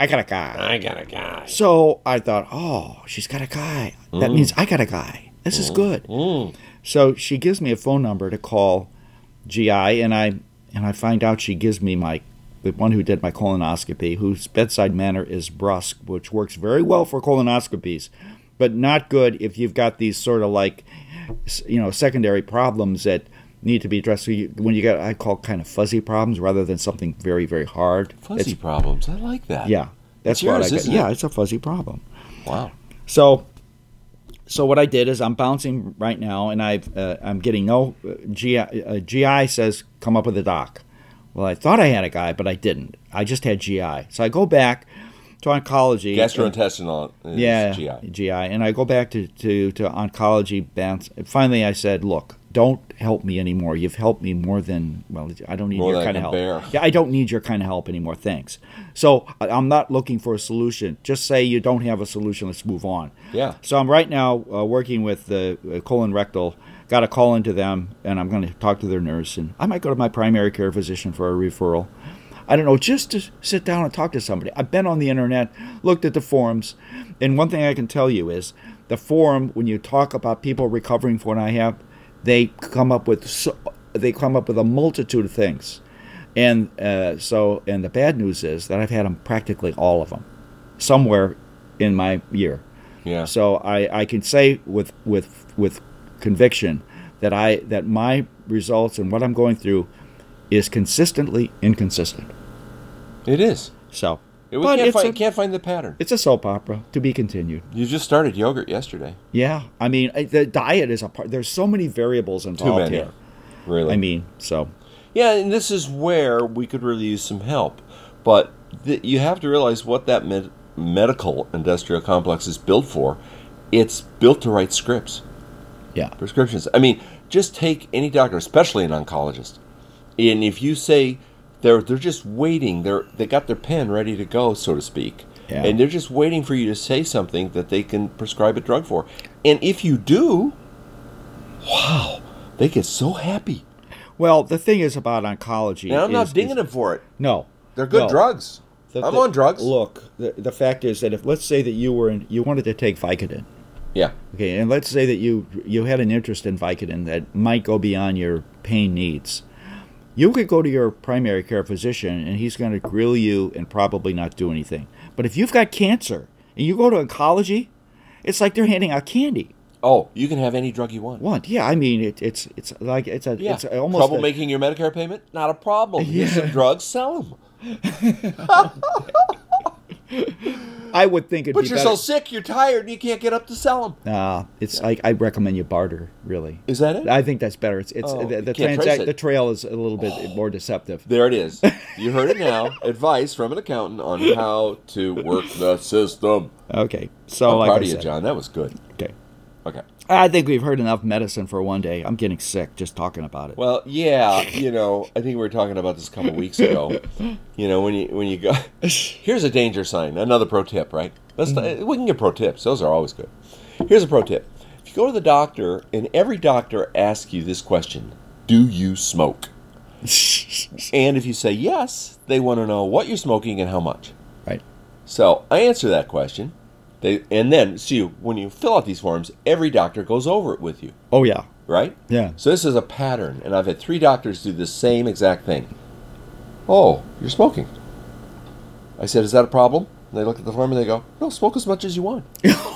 guy. So I thought, she's got a guy. That means I got a guy. This is good. So she gives me a phone number to call GI, and I find out she gives me my the one who did my colonoscopy, whose bedside manner is brusque, which works very well for colonoscopies, but not good if you've got these sort of like, secondary problems that need to be addressed. So when you get, I call kind of fuzzy problems rather than something very, very hard. Fuzzy problems. I like that. Yeah. That's what yours, I get. isn't it? Yeah, it's a fuzzy problem. Wow. So what I did is I'm bouncing right now, and I'm getting no GI. GI says come up with a doc. Well, I thought I had a guy, but I didn't. I just had GI. So I go back to oncology. Gastrointestinal is GI. And I go back to oncology. Finally, I said, look, don't help me anymore. You've helped me more than, well, I don't need more your kind of help. Bear. Yeah, I don't need your kind of help anymore. Thanks. So I'm not looking for a solution. Just say you don't have a solution. Let's move on. Yeah. So I'm right now working with the colon rectal. Got to call into them, and I'm going to talk to their nurse. And I might go to my primary care physician for a referral. I don't know, just to sit down and talk to somebody. I've been on the internet, looked at the forums, and one thing I can tell you is the forum, when you talk about people recovering from what I have, they come up with a multitude of things. And and the bad news is that I've had them, practically all of them, somewhere in my year. Yeah. So I can say with conviction that my results and what I'm going through is consistently inconsistent. It is. So, can't find the pattern. It's a soap opera to be continued. You just started yogurt yesterday. Yeah, I mean the diet is a part. There's so many variables involved here. Really. I mean, so. Yeah, and this is where we could really use some help, but you have to realize what that medical industrial complex is built for. It's built to write scripts. Yeah. Prescriptions. I mean, just take any doctor, especially an oncologist. And if you say they're just waiting, they got their pen ready to go, so to speak, and they're just waiting for you to say something that they can prescribe a drug for. And if you do, wow, they get so happy. Well, the thing is about oncology. And I'm not dinging them for it. No, they're good drugs. I'm on drugs. Look, the fact is that if let's say that you wanted to take Vicodin. Yeah. Okay, and let's say that you had an interest in Vicodin that might go beyond your pain needs. You could go to your primary care physician, and he's going to grill you and probably not do anything. But if you've got cancer and you go to oncology, it's like they're handing out candy. Oh, you can have any drug you want. Yeah, I mean it's almost trouble making your Medicare payment. Not a problem. Here's some drugs. Sell them. I would think it'd but be you're better. so sick, you're tired, and you can't get up to sell them. It's like I recommend you barter. Really, is that it? I think that's better. The trail is a little bit more deceptive. There it is. You heard it now. Advice from an accountant on how to work the system. Okay, so I'm proud of you, John. That was good. Okay. I think we've heard enough medicine for one day. I'm getting sick just talking about it. Well, yeah, I think we were talking about this a couple weeks ago. When you go, here's a danger sign. Another pro tip, right? We can get pro tips. Those are always good. Here's a pro tip. If you go to the doctor, and every doctor asks you this question: do you smoke? And if you say yes, they want to know what you're smoking and how much. Right. So I answer that question. And then, when you fill out these forms, every doctor goes over it with you. Oh, yeah. Right? Yeah. So this is a pattern, and I've had 3 doctors do the same exact thing. Oh, you're smoking. I said, is that a problem? And they look at the form and they go, no, smoke as much as you want.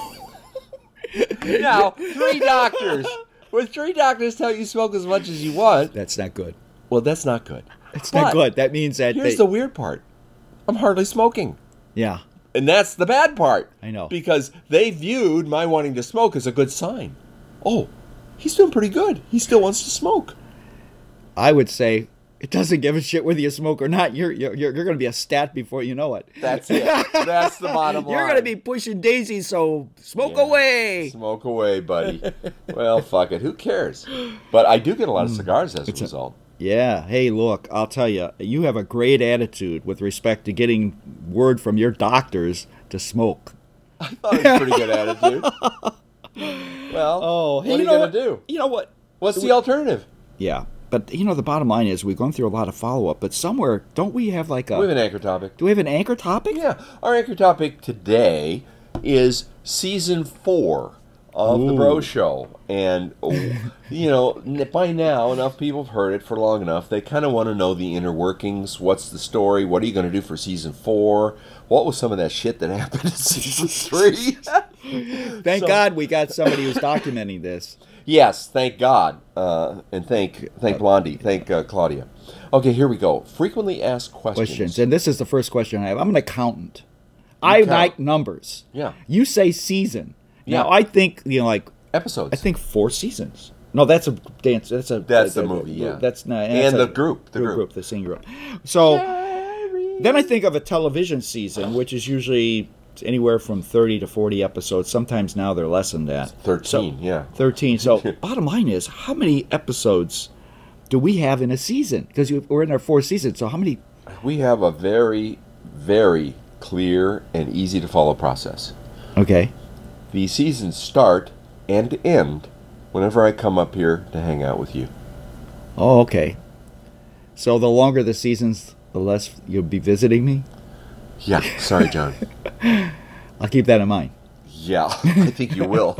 Now, 3 doctors. When 3 doctors tell you smoke as much as you want. That's not good. Well, that's not good. It's not good. That means that here's the weird part. I'm hardly smoking. Yeah. And that's the bad part. I know. Because they viewed my wanting to smoke as a good sign. Oh, he's doing pretty good. He still wants to smoke. I would say it doesn't give a shit whether you smoke or not. You're going to be a stat before you know it. That's it. That's the bottom line. You're going to be pushing daisies, so smoke away. Smoke away, buddy. Well, fuck it. Who cares? But I do get a lot of cigars as a result. Yeah. Hey, look, I'll tell you, you have a great attitude with respect to getting word from your doctors to smoke. I thought it was a pretty good attitude. Well, what are you going to do? You know what? What's the alternative? Yeah. But, the bottom line is we've gone through a lot of follow-up, but somewhere, don't we have like a... We have an anchor topic. Do we have an anchor topic? Yeah. Our anchor topic today is Season 4 of the Bro Show. And, by now, enough people have heard it for long enough. They kind of want to know the inner workings. What's the story? What are you going to do for season 4? What was some of that shit that happened in season 3? Thank God we got somebody who's documenting this. Yes, thank God. And thank Blondie. Thank Claudia. Okay, here we go. Frequently asked questions. And this is the first question I have. I'm an accountant. I like numbers. Yeah. You say season. Yeah. Now, I think, episodes. I think 4 seasons. No, that's a dance. That's the movie, yeah. That's not. And the group. The singing group. So then I think of a television season, which is usually anywhere from 30 to 40 episodes. Sometimes now they're less than that. 13, yeah. 13. So bottom line is, how many episodes do we have in a season? Because we're in our 4th season. So how many? We have a very, very clear and easy to follow process. Okay. The seasons start and end whenever I come up here to hang out with you. Oh, okay. So the longer the seasons, the less you'll be visiting me? Yeah, sorry, John. I'll keep that in mind. Yeah, I think you will.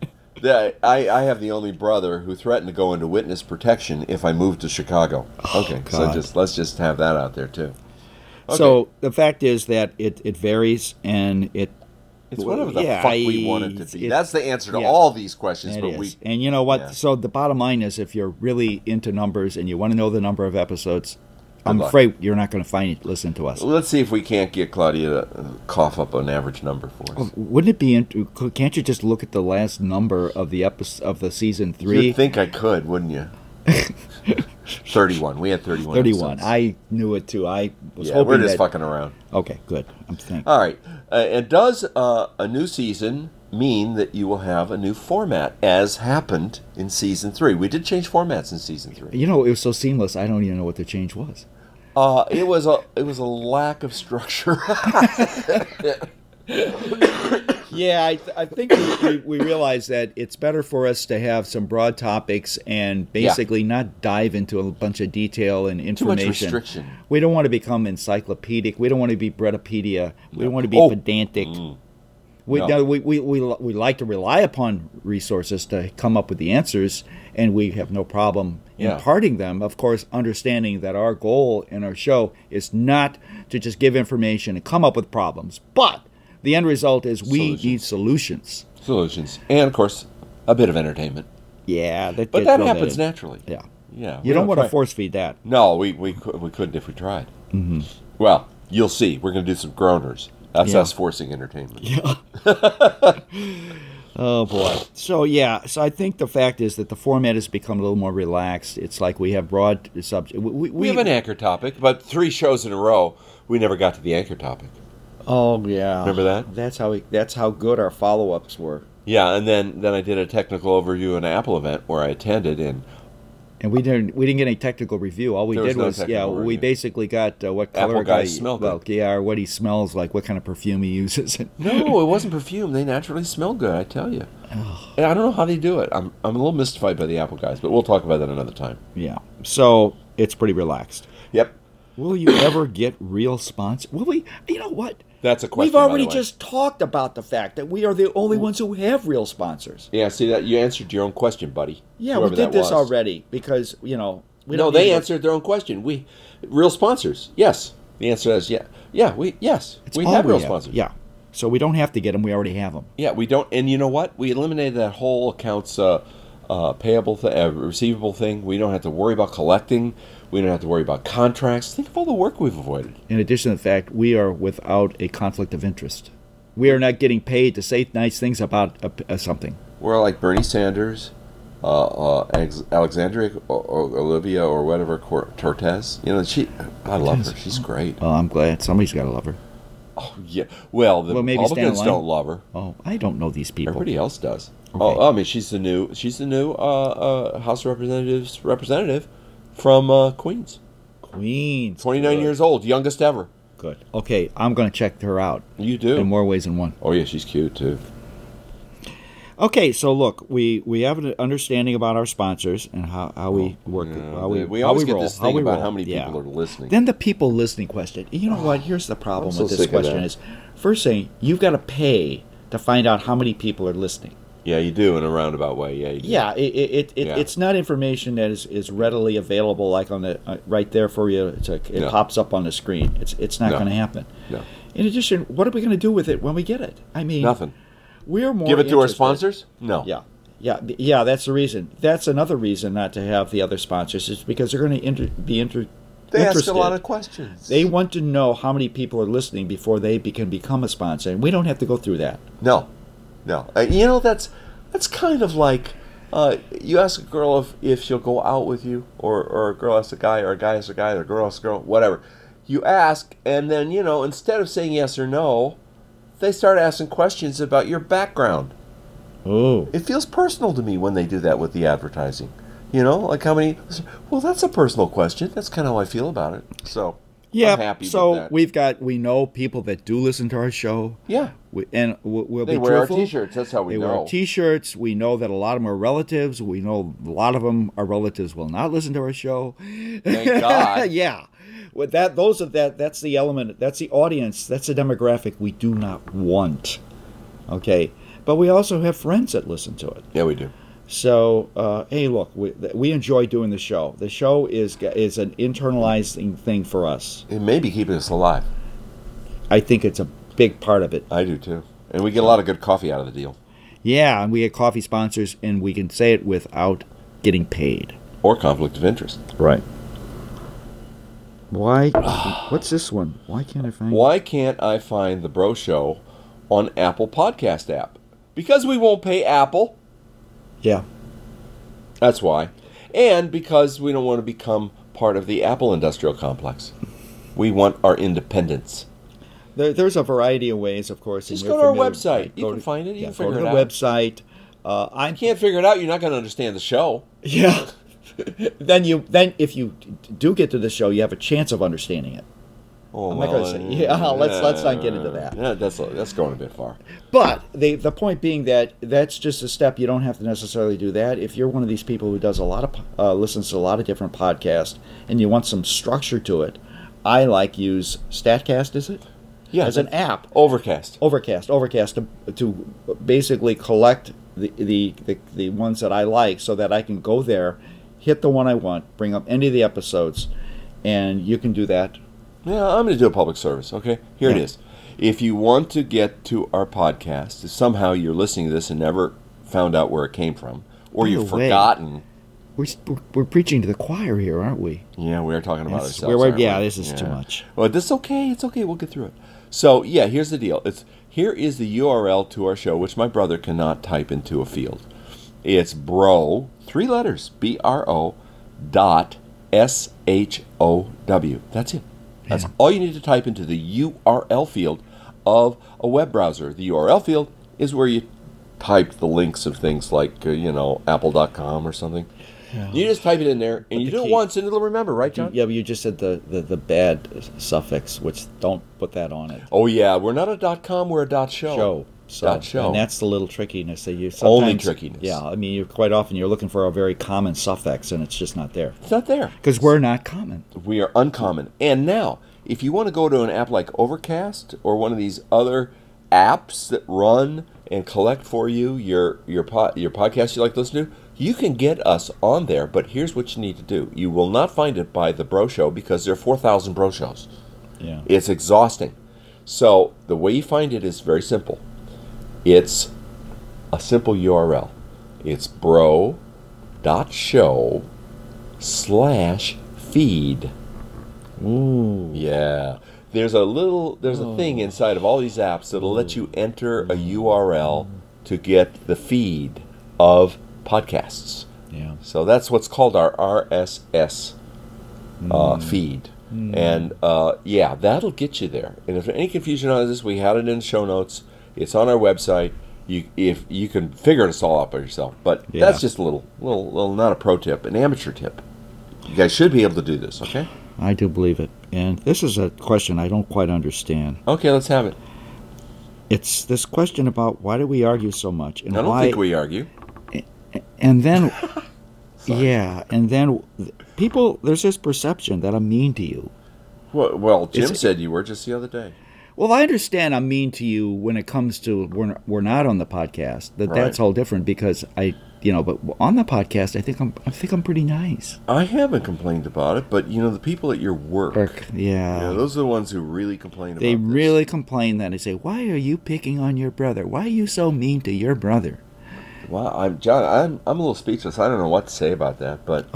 I have the only brother who threatened to go into witness protection if I moved to Chicago. Okay, God. So let's just have that out there, too. Okay. So the fact is that it varies, and it's whatever the fuck we want it to be. That's the answer to all these questions. And you know what? Yeah. So the bottom line is, if you're really into numbers and you want to know the number of episodes, I'm afraid you're not going to find it. Listen to us. Let's see if we can't get Claudia to cough up an average number for us. Wouldn't it be? Can't you just look at the last number of the of the season 3? You'd think I could, wouldn't you? 31. We had 31. 31. Episodes. I knew it too. I was hoping we're just fucking around. Okay, good. I'm thinking. All right. And does a new season mean that you will have a new format, as happened in season 3? We did change formats in season 3. It was so seamless. I don't even know what the change was. It was a lack of structure. Yeah, I think we realize that it's better for us to have some broad topics and basically not dive into a bunch of detail and information. Too much restriction. We don't want to become encyclopedic. We don't want to be Bretopedia. We don't want to be pedantic. We like to rely upon resources to come up with the answers, and we have no problem imparting them. Of course, understanding that our goal in our show is not to just give information and come up with problems, but the end result is we need solutions. And, of course, a bit of entertainment. Yeah. But that happens naturally. Yeah. Yeah. You don't want to force feed that. No, we couldn't if we tried. Mm-hmm. Well, you'll see. We're going to do some groaners. That's us forcing entertainment. Yeah. Oh, boy. So I think the fact is that the format has become a little more relaxed. It's like we have broad subjects. We have an anchor topic, but 3 shows in a row, we never got to the anchor topic. Oh, yeah. Remember that? That's how good our follow-ups were. Yeah, and then I did a technical overview of an Apple event where I attended, and we didn't get any technical review. All we did was we basically got what color Apple guy smelled good. Or what he smells like, what kind of perfume he uses. No, it wasn't perfume. They naturally smell good, I tell you. Oh. And I don't know how they do it. I'm a little mystified by the Apple guys, but we'll talk about that another time. Yeah. So it's pretty relaxed. Yep. Will you ever get real sponsors? Will we? You know what? That's a question. We've already just talked about the fact that we are the only ones who have real sponsors. Yeah, see that you answered your own question, buddy. Yeah, we did this already because we don't. They answered their own question. Real sponsors. Yes, the answer is yeah. Yeah, we have real sponsors. Yeah, so we don't have to get them. We already have them. Yeah, we don't. And you know what? We eliminated that whole accounts payable, receivable thing. We don't have to worry about collecting. We don't have to worry about contracts. Think of all the work we've avoided. In addition to the fact, we are without a conflict of interest. We are not getting paid to say nice things about something. We're like Bernie Sanders, Alexandria or Olivia or whatever, Cortez. I love her. She's great. Oh, I'm glad. Somebody's got to love her. Oh, yeah. Well, the Republicans don't love her. Oh, I don't know these people. Everybody else does. Okay. Oh, I mean, she's the new House of Representatives representative from Queens. 29 years old, youngest ever. Good. Okay, I'm going to check her out. You do. In more ways than one. Oh, yeah, she's cute, too. Okay, so look, we have an understanding about our sponsors and how we work. We always get this thing about how many people are listening. Then the people listening question. You know what? Here's the problem with this question is, first thing, you've got to pay to find out how many people are listening. Yeah, you do in a roundabout way. Yeah, you do. Yeah, it's not information that is readily available, like on the right there for you. It pops up on the screen. It's not going to happen. No. In addition, what are we going to do with it when we get it? I mean, nothing. We're more give it to our interested. sponsors? No. Yeah. That's the reason. That's another reason not to have the other sponsors, is because they're going to be interested. They ask a lot of questions. They want to know how many people are listening before they can become a sponsor, and we don't have to go through that. No. That's kind of like you ask a girl if she'll go out with you, or a girl asks a guy, or a guy asks a guy, or a girl asks a girl, whatever. You ask, and then, instead of saying yes or no, they start asking questions about your background. Oh. It feels personal to me when they do that with the advertising. Like how many... Well, that's a personal question. That's kind of how I feel about it. So, yeah, I'm happy with that. We know people that do listen to our show. Yeah. We'll they be wear truthful. our T-shirts. That's how we know. They wear our T-shirts. We know that a lot of them are relatives. We know a lot of them, our relatives, will not listen to our show. Thank God. Yeah. With that's the element. That's the audience. That's the demographic we do not want. Okay. But we also have friends that listen to it. Yeah, we do. So, hey, look, we enjoy doing the show. The show is an internalizing thing for us. It may be keeping us alive. I think it's a big part of it. I do, too. And we get a lot of good coffee out of the deal. Yeah, and we get coffee sponsors, and we can say it without getting paid. Or conflict of interest. Right. Why? What's this one? Why can't I find it? Why can't I find the Bro Show on Apple Podcast app? Because we won't pay Apple. Yeah. That's why. And because we don't want to become part of the Apple industrial complex. We want our independence. There's a variety of ways, of course. Just go to our website. You can find it. You can figure it out. Go to the website. I can't figure it out. You're not going to understand the show. Yeah. Then if you do get to the show, you have a chance of understanding it. Oh, I'm not going to say. Let's not get into that. Yeah, that's going a bit far. But the point being that that's just a step. You don't have to necessarily do that. If you're one of these people who does listens to a lot of different podcasts, and you want some structure to it, I use Statcast. Is it? Yeah, as an app. Overcast to basically collect the ones that I like, so that I can go there, hit the one I want, bring up any of the episodes, and you can do that. Yeah, I'm going to do a public service, okay? Here it is. If you want to get to our podcast, if somehow you're listening to this and never found out where it came from, or you've forgotten... We're preaching to the choir here, aren't we? Yeah, we are talking about ourselves. This is too much. Well, this is okay. It's okay. We'll get through it. So, yeah, here's the deal. Here is the URL to our show, which my brother cannot type into a field. It's bro, 3 letters, BRO, .SHOW. That's it. That's all you need to type into the URL field of a web browser. The URL field is where you type the links of things like, apple.com or something. Yeah. You just type it in there, and you do it once, and it'll remember, right, John? Yeah, but you just said the bad suffix, which don't put that on it. Oh, yeah. We're not a .com, we're a .show. .show. And that's the little trickiness that you sometimes... Only trickiness. Yeah, I mean, quite often you're looking for a very common suffix, and it's just not there. It's not there. Because we're not common. We are uncommon. And now, if you want to go to an app like Overcast, or one of these other apps that run and collect for you your podcast you like to listen to, you can get us on there, but here's what you need to do. You will not find it by the Bro Show, because there are 4,000 Bro Shows. Yeah. It's exhausting. So the way you find it is very simple. It's a simple URL. It's bro.show/feed. Ooh. Yeah. There's a thing inside of all these apps that'll let you enter a URL to get the feed of podcasts. Yeah. So that's what's called our RSS feed. And that'll get you there. And if there's any confusion on this, we had it in the show notes. It's on our website. If you can figure it all out by yourself. But that's just a little, not a pro tip, an amateur tip. You guys should be able to do this, okay? I do believe it. And this is a question I don't quite understand. Okay, let's have it. It's this question about why do we argue so much? And I don't think we argue. And then, and then people, there's this perception that I'm mean to you. Well, Jim said you were just the other day. Well, I understand I'm mean to you when it comes to we're not on the podcast. That's all different because but on the podcast, I think I'm pretty nice. I haven't complained about it, but the people at your work, yeah, those are the ones who really complain about it. They really complain that. They say, "Why are you picking on your brother? Why are you so mean to your brother?" Well, I'm a little speechless. I don't know what to say about that, but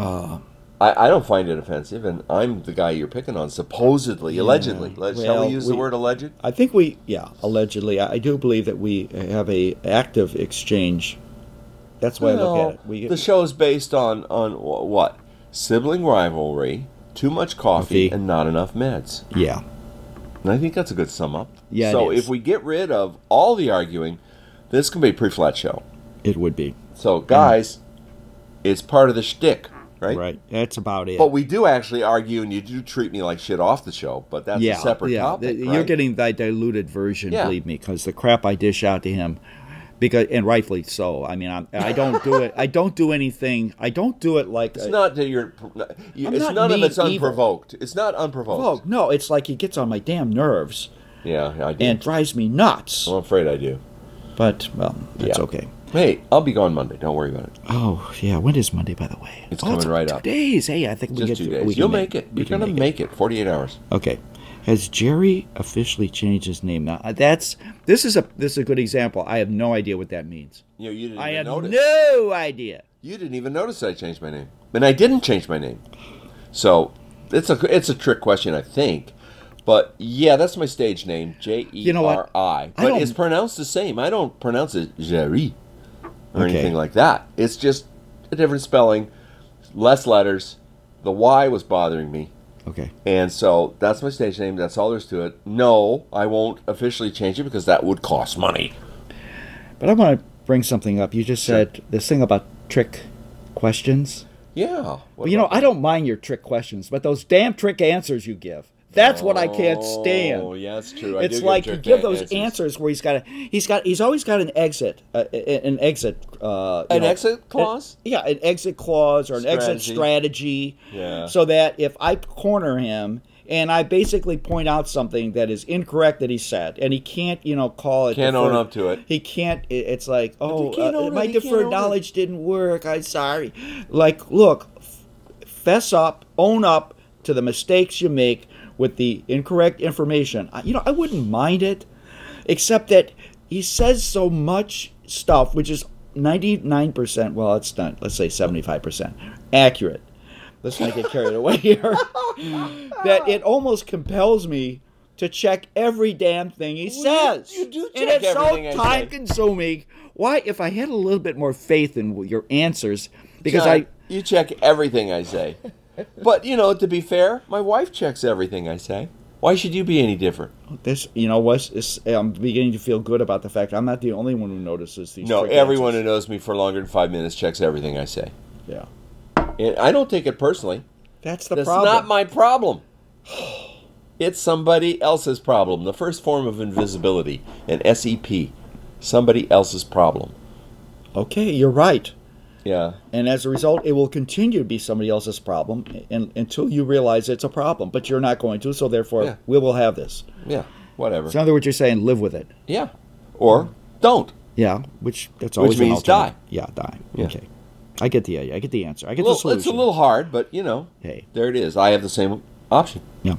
I don't find it offensive, and I'm the guy you're picking on, supposedly, allegedly. Shall we use the word alleged? I think allegedly. I do believe that we have a active exchange. That's the way I look at it. The show's based on what? Sibling rivalry, too much coffee, and not enough meds. Yeah. And I think that's a good sum up. Yeah, so if we get rid of all the arguing, this can be a pretty flat show. It would be. So, guys, it's part of the shtick, right? Right. That's about it. But we do actually argue, and you do treat me like shit off the show, but that's a separate topic, right? You're getting the diluted version, believe me, because the crap I dish out to him, and rightfully so. I mean, I don't do it. I don't do anything. I don't do it like it's not that you're. It's none of it's unprovoked. It's not unprovoked. No, it's like he gets on my damn nerves. Yeah, I do. And drives me nuts. I'm afraid I do. But that's okay. Hey, I'll be gone Monday. Don't worry about it. Oh yeah, when is Monday, by the way? It's coming right up. 2 days. Hey, I think we get 2 days. You'll make it. You're gonna make it. 48 hours. Okay. Has Jerry officially changed his name? Now, this is a good example. I have no idea what that means. You didn't I even have notice. no idea. You didn't even notice that I changed my name, and I didn't change my name. So it's a trick question, I think. But yeah, that's my stage name, Jeri. You know what? But it's pronounced the same. I don't pronounce it Jerry or anything like that. It's just a different spelling, less letters. The Y was bothering me. Okay. And so that's my stage name. That's all there's to it. No, I won't officially change it because that would cost money. But I want to bring something up. You just said this thing about trick questions. Yeah. Well, I don't mind your trick questions, but those damn trick answers you give. That's what I can't stand. Oh, yeah, that's true. It's like you give those answers where he's always got an exit exit clause. An exit clause or an exit strategy. Yeah. So that if I corner him and I basically point out something that is incorrect that he said, and he can't, call it. Can't own up to it. He can't. It's like, my deferred knowledge didn't work. I'm sorry. Like, look, fess up, own up to the mistakes you make with the incorrect information. I wouldn't mind it, except that he says so much stuff, which is 99%, well, it's not, let's say 75% accurate. Let's not get carried away here. That it almost compels me to check every damn thing he says. You do check and it's everything so time-consuming. Why, if I had a little bit more faith in your answers, because John, you check everything I say. But, to be fair, my wife checks everything I say. Why should you be any different? I'm beginning to feel good about the fact I'm not the only one who notices these. No, everyone who knows me for longer than 5 minutes checks everything I say. Yeah. And I don't take it personally. That's problem. That's not my problem. It's somebody else's problem. The first form of invisibility, an SEP. Somebody else's problem. Okay, you're right. Yeah. And as a result, it will continue to be somebody else's problem until you realize it's a problem. But you're not going to, so therefore we will have this. Yeah, whatever. So in other words, you're saying live with it. Yeah. Or don't. Yeah, that's always which means die. Yeah, die. Yeah. Okay. I get the idea. I get the answer. I get the solution. It's a little hard, but, hey, there it is. I have the same option. Yeah.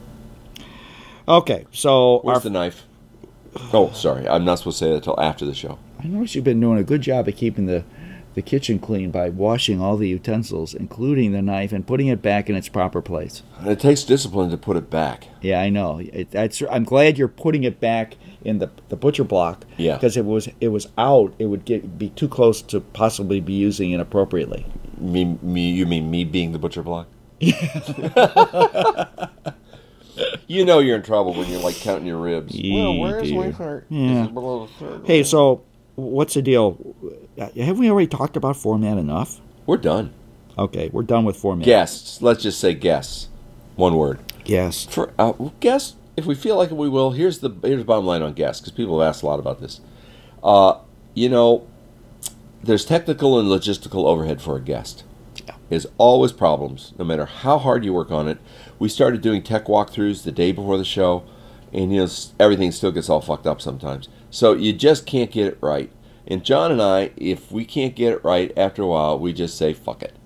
Okay, so... Where's the knife? Oh, sorry. I'm not supposed to say that until after the show. I notice you've been doing a good job of keeping the kitchen clean by washing all the utensils, including the knife, and putting it back in its proper place. It takes discipline to put it back. Yeah, I know. I'm glad you're putting it back in the butcher block. Yeah. Because if it was out, it would be too close to possibly be using inappropriately. You mean me being the butcher block? You're in trouble when you're counting your ribs. Well, where's my heart? Yeah. Hey, so what's the deal? Have we already talked about format enough? We're done. Okay, we're done with format. Guests. Let's just say guests. One word. Guests. For guests, if we feel like it, we will. Here's the bottom line on guests, because people have asked a lot about this. There's technical and logistical overhead for a guest. Yeah. There's always problems, no matter how hard you work on it. We started doing tech walkthroughs the day before the show, and everything still gets all fucked up sometimes. So you just can't get it right. And John and I, if we can't get it right after a while, we just say fuck it.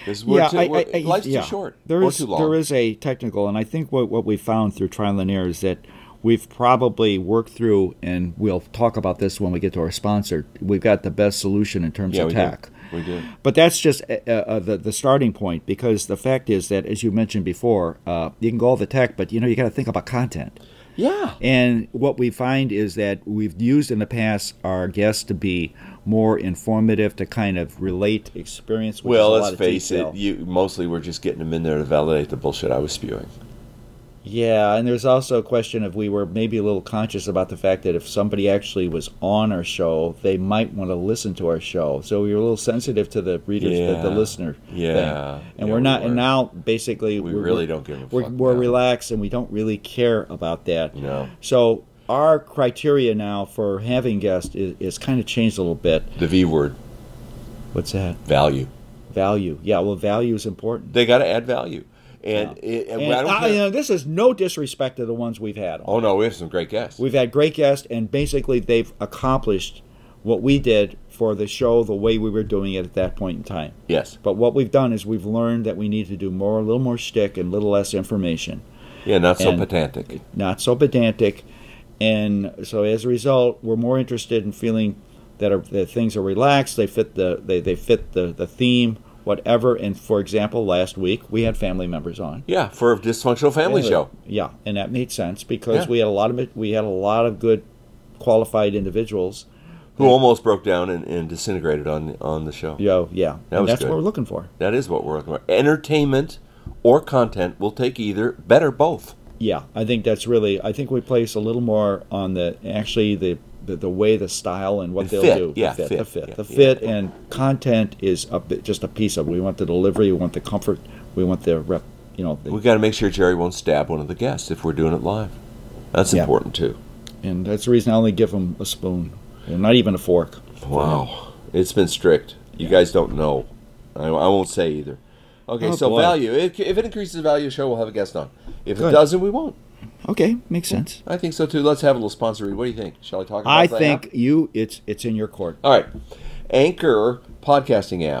Life's too short or too long. There is a technical, and I think what we found through trial and error is that we've probably worked through, and we'll talk about this when we get to our sponsor, we've got the best solution in terms of tech. We do. But that's just the starting point, because the fact is that, as you mentioned before, you can go all the tech, but you got to think about content. Yeah. And what we find is that we've used in the past our guests to be more informative, to kind of relate experience with let's face it, mostly we're just getting them in there to validate the bullshit I was spewing. Yeah, and there's also a question of we were maybe a little conscious about the fact that if somebody actually was on our show, they might want to listen to our show. So we were a little sensitive to the readers, the listener thing. And we're not. And now basically we really don't give a fuck. We're relaxed, and we don't really care about that. No. So our criteria now for having guests is kind of changed a little bit. The V word. What's that? Value. Value. Yeah. Well, value is important. They got to add value. And this is no disrespect to the ones we've had on. Oh, no, we have some great guests. We've had great guests, and basically they've accomplished what we did for the show the way we were doing it at that point in time. Yes. But what we've done is we've learned that we need to do a little more shtick and a little less information. Yeah, not so pedantic. Not so pedantic. And so as a result, we're more interested in feeling that things are relaxed, they fit the theme, whatever. And for example, last week we had family members on. Yeah, for a dysfunctional family show. Yeah, and that made sense because we had a lot of good qualified individuals who almost broke down and disintegrated on the show. Yeah. That's what we're looking for. That is what we're looking for. Entertainment or content, we'll take either, better both. Yeah, I think we place a little more on the way the style and what they'll do. Yeah, the fit and content is just a piece of it. We want the delivery, we want the comfort, we want the rep. We got to make sure Jerry won't stab one of the guests if we're doing it live. That's important too. And that's the reason I only give them a spoon, and not even a fork. Wow, it's been strict. You guys don't know. I won't say either. Okay, value. If it increases the value of the show, we'll have a guest on. If it doesn't, we won't. Okay, makes sense. I think so too. Let's have a little sponsor read. What do you think? Shall I talk about that? I think it's in your court. All right. Anchor podcasting app.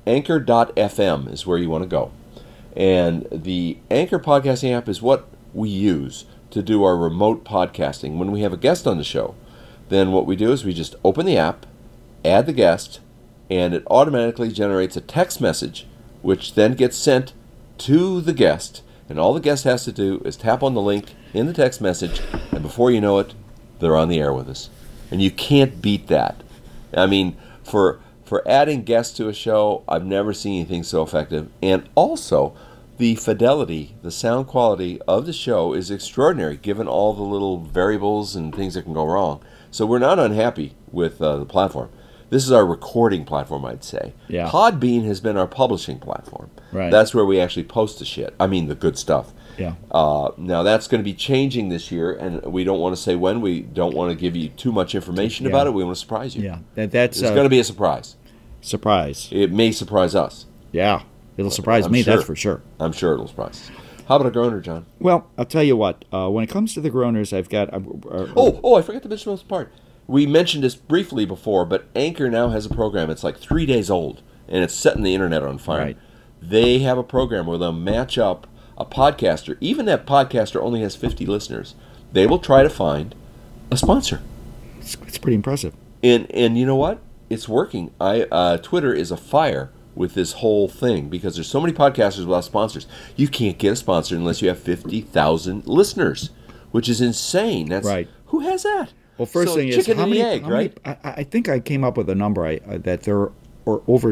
Anchor.fm is where you want to go. And the Anchor podcasting app is what we use to do our remote podcasting. When we have a guest on the show, then what we do is we just open the app, add the guest, and it automatically generates a text message, which then gets sent to the guest. And all the guest has to do is tap on the link in the text message, and before you know it, they're on the air with us. And you can't beat that. I mean, for adding guests to a show, I've never seen anything so effective. And also, the fidelity, the sound quality of the show is extraordinary, given all the little variables and things that can go wrong. So we're not unhappy with the platform. This is our recording platform, I'd say. Yeah. Podbean has been our publishing platform. Right. That's where we actually post the shit. I mean, the good stuff. Yeah. Now, that's going to be changing this year, and we don't want to say when. We don't want to give you too much information about it. We want to surprise you. Yeah. It's going to be a surprise. Surprise. It may surprise us. Yeah. It'll surprise me, that's for sure. I'm sure it'll surprise us. How about a groaner, John? Well, I'll tell you what. When it comes to the groaners, I've got... I forgot to mention the most part. We mentioned this briefly before, but Anchor now has a program. It's like 3 days old, and it's setting the internet on fire. Right. They have a program where they'll match up a podcaster. Even that podcaster only has 50 listeners. They will try to find a sponsor. It's pretty impressive. And you know what? It's working. Twitter is afire with this whole thing because there's so many podcasters without sponsors. You can't get a sponsor unless you have 50,000 listeners, which is insane. That's right. Who has that? Well, first thing is, how many egg, right? I think I came up with a number that there are over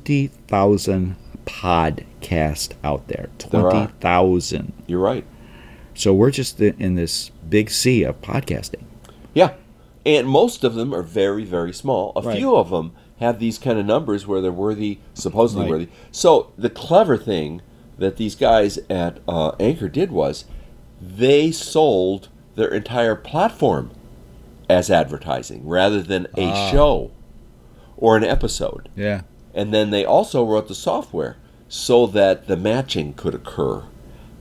20,000 podcasts out there. 20,000. You're right. So we're just in this big sea of podcasting. Yeah. And most of them are very, very small. A few of them have these kind of numbers where they're supposedly worthy. So the clever thing that these guys at Anchor did was they sold their entire platform as advertising rather than a show or an episode. Yeah. And then they also wrote the software so that the matching could occur.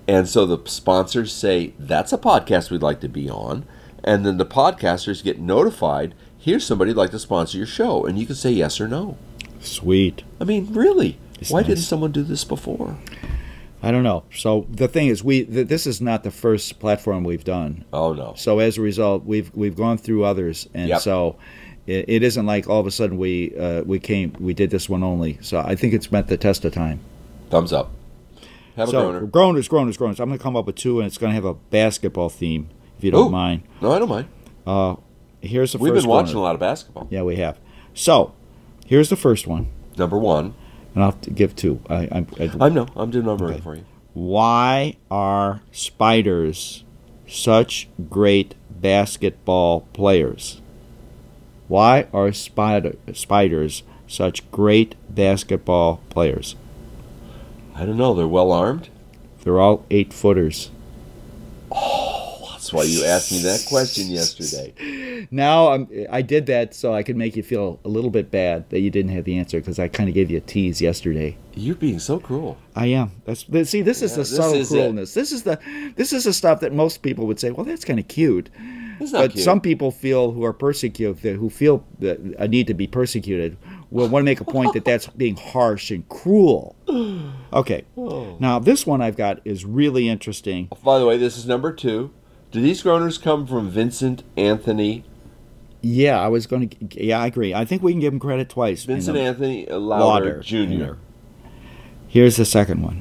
And so the sponsors say, that's a podcast we'd like to be on. And then the podcasters get notified, here's somebody who'd like to sponsor your show. And you can say yes or no. Sweet. I mean, really? Why didn't someone do this before? I don't know. So the thing is, this is not the first platform we've done. Oh, no. So as a result, we've gone through others. And so it isn't like all of a sudden we did this one only. So I think it's met the test of time. Thumbs up. Have a groaner. Groaners. I'm going to come up with two, and it's going to have a basketball theme, if you don't mind. No, I don't mind. Here's the We've first been watching a lot of basketball. Yeah, we have. So, here's the first one. Number one. And I'll have to give two. I'm doing number one for you. Why are spiders such great basketball players? Why are spiders such great basketball players? I don't know. They're well armed. They're all 8-footers. Oh, that's why you asked me that question yesterday. Now I did that so I could make you feel a little bit bad that you didn't have the answer, because I kind of gave you a tease yesterday. You're being so cruel. I am. This is the subtle cruelness. This is the stuff that most people would say, well, that's kind of cute. It's not cute. Some people who are persecuted, who feel a need to be persecuted, will want to make a point that that's being harsh and cruel. Okay. Now, this one I've got is really interesting. By the way, this is number 2. Do these groaners come from Vincent Anthony? Yeah, I agree. I think we can give him credit twice. Vincent Anthony Lauder Jr. Here's the second one.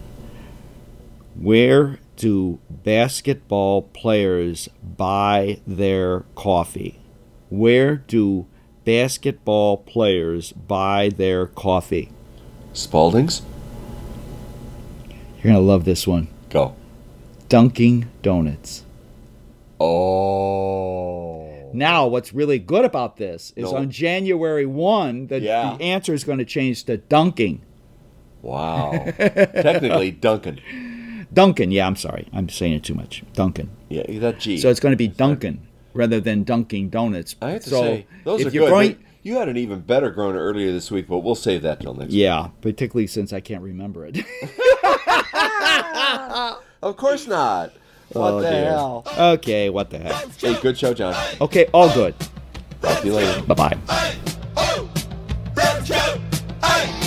Where do basketball players buy their coffee? Where do basketball players buy their coffee? Spalding's? You're going to love this one. Go. Dunkin' Donuts. Oh. Now, what's really good about this is on January 1, the answer is going to change to Dunking. Wow. Technically, Duncan. Duncan, yeah, I'm sorry. I'm saying it too much. Duncan. Yeah, that G. So it's going to be Duncan rather than Dunkin' Donuts. I have to say, those are good. You had an even better groaner earlier this week, but we'll save that till next week. Yeah, particularly since I can't remember it. Of course not. What the hell? Okay, what the heck. Hey, good show, John. Okay, all good. Talk to you later. Bye-bye. Hey, oh, Fred Joe, hey.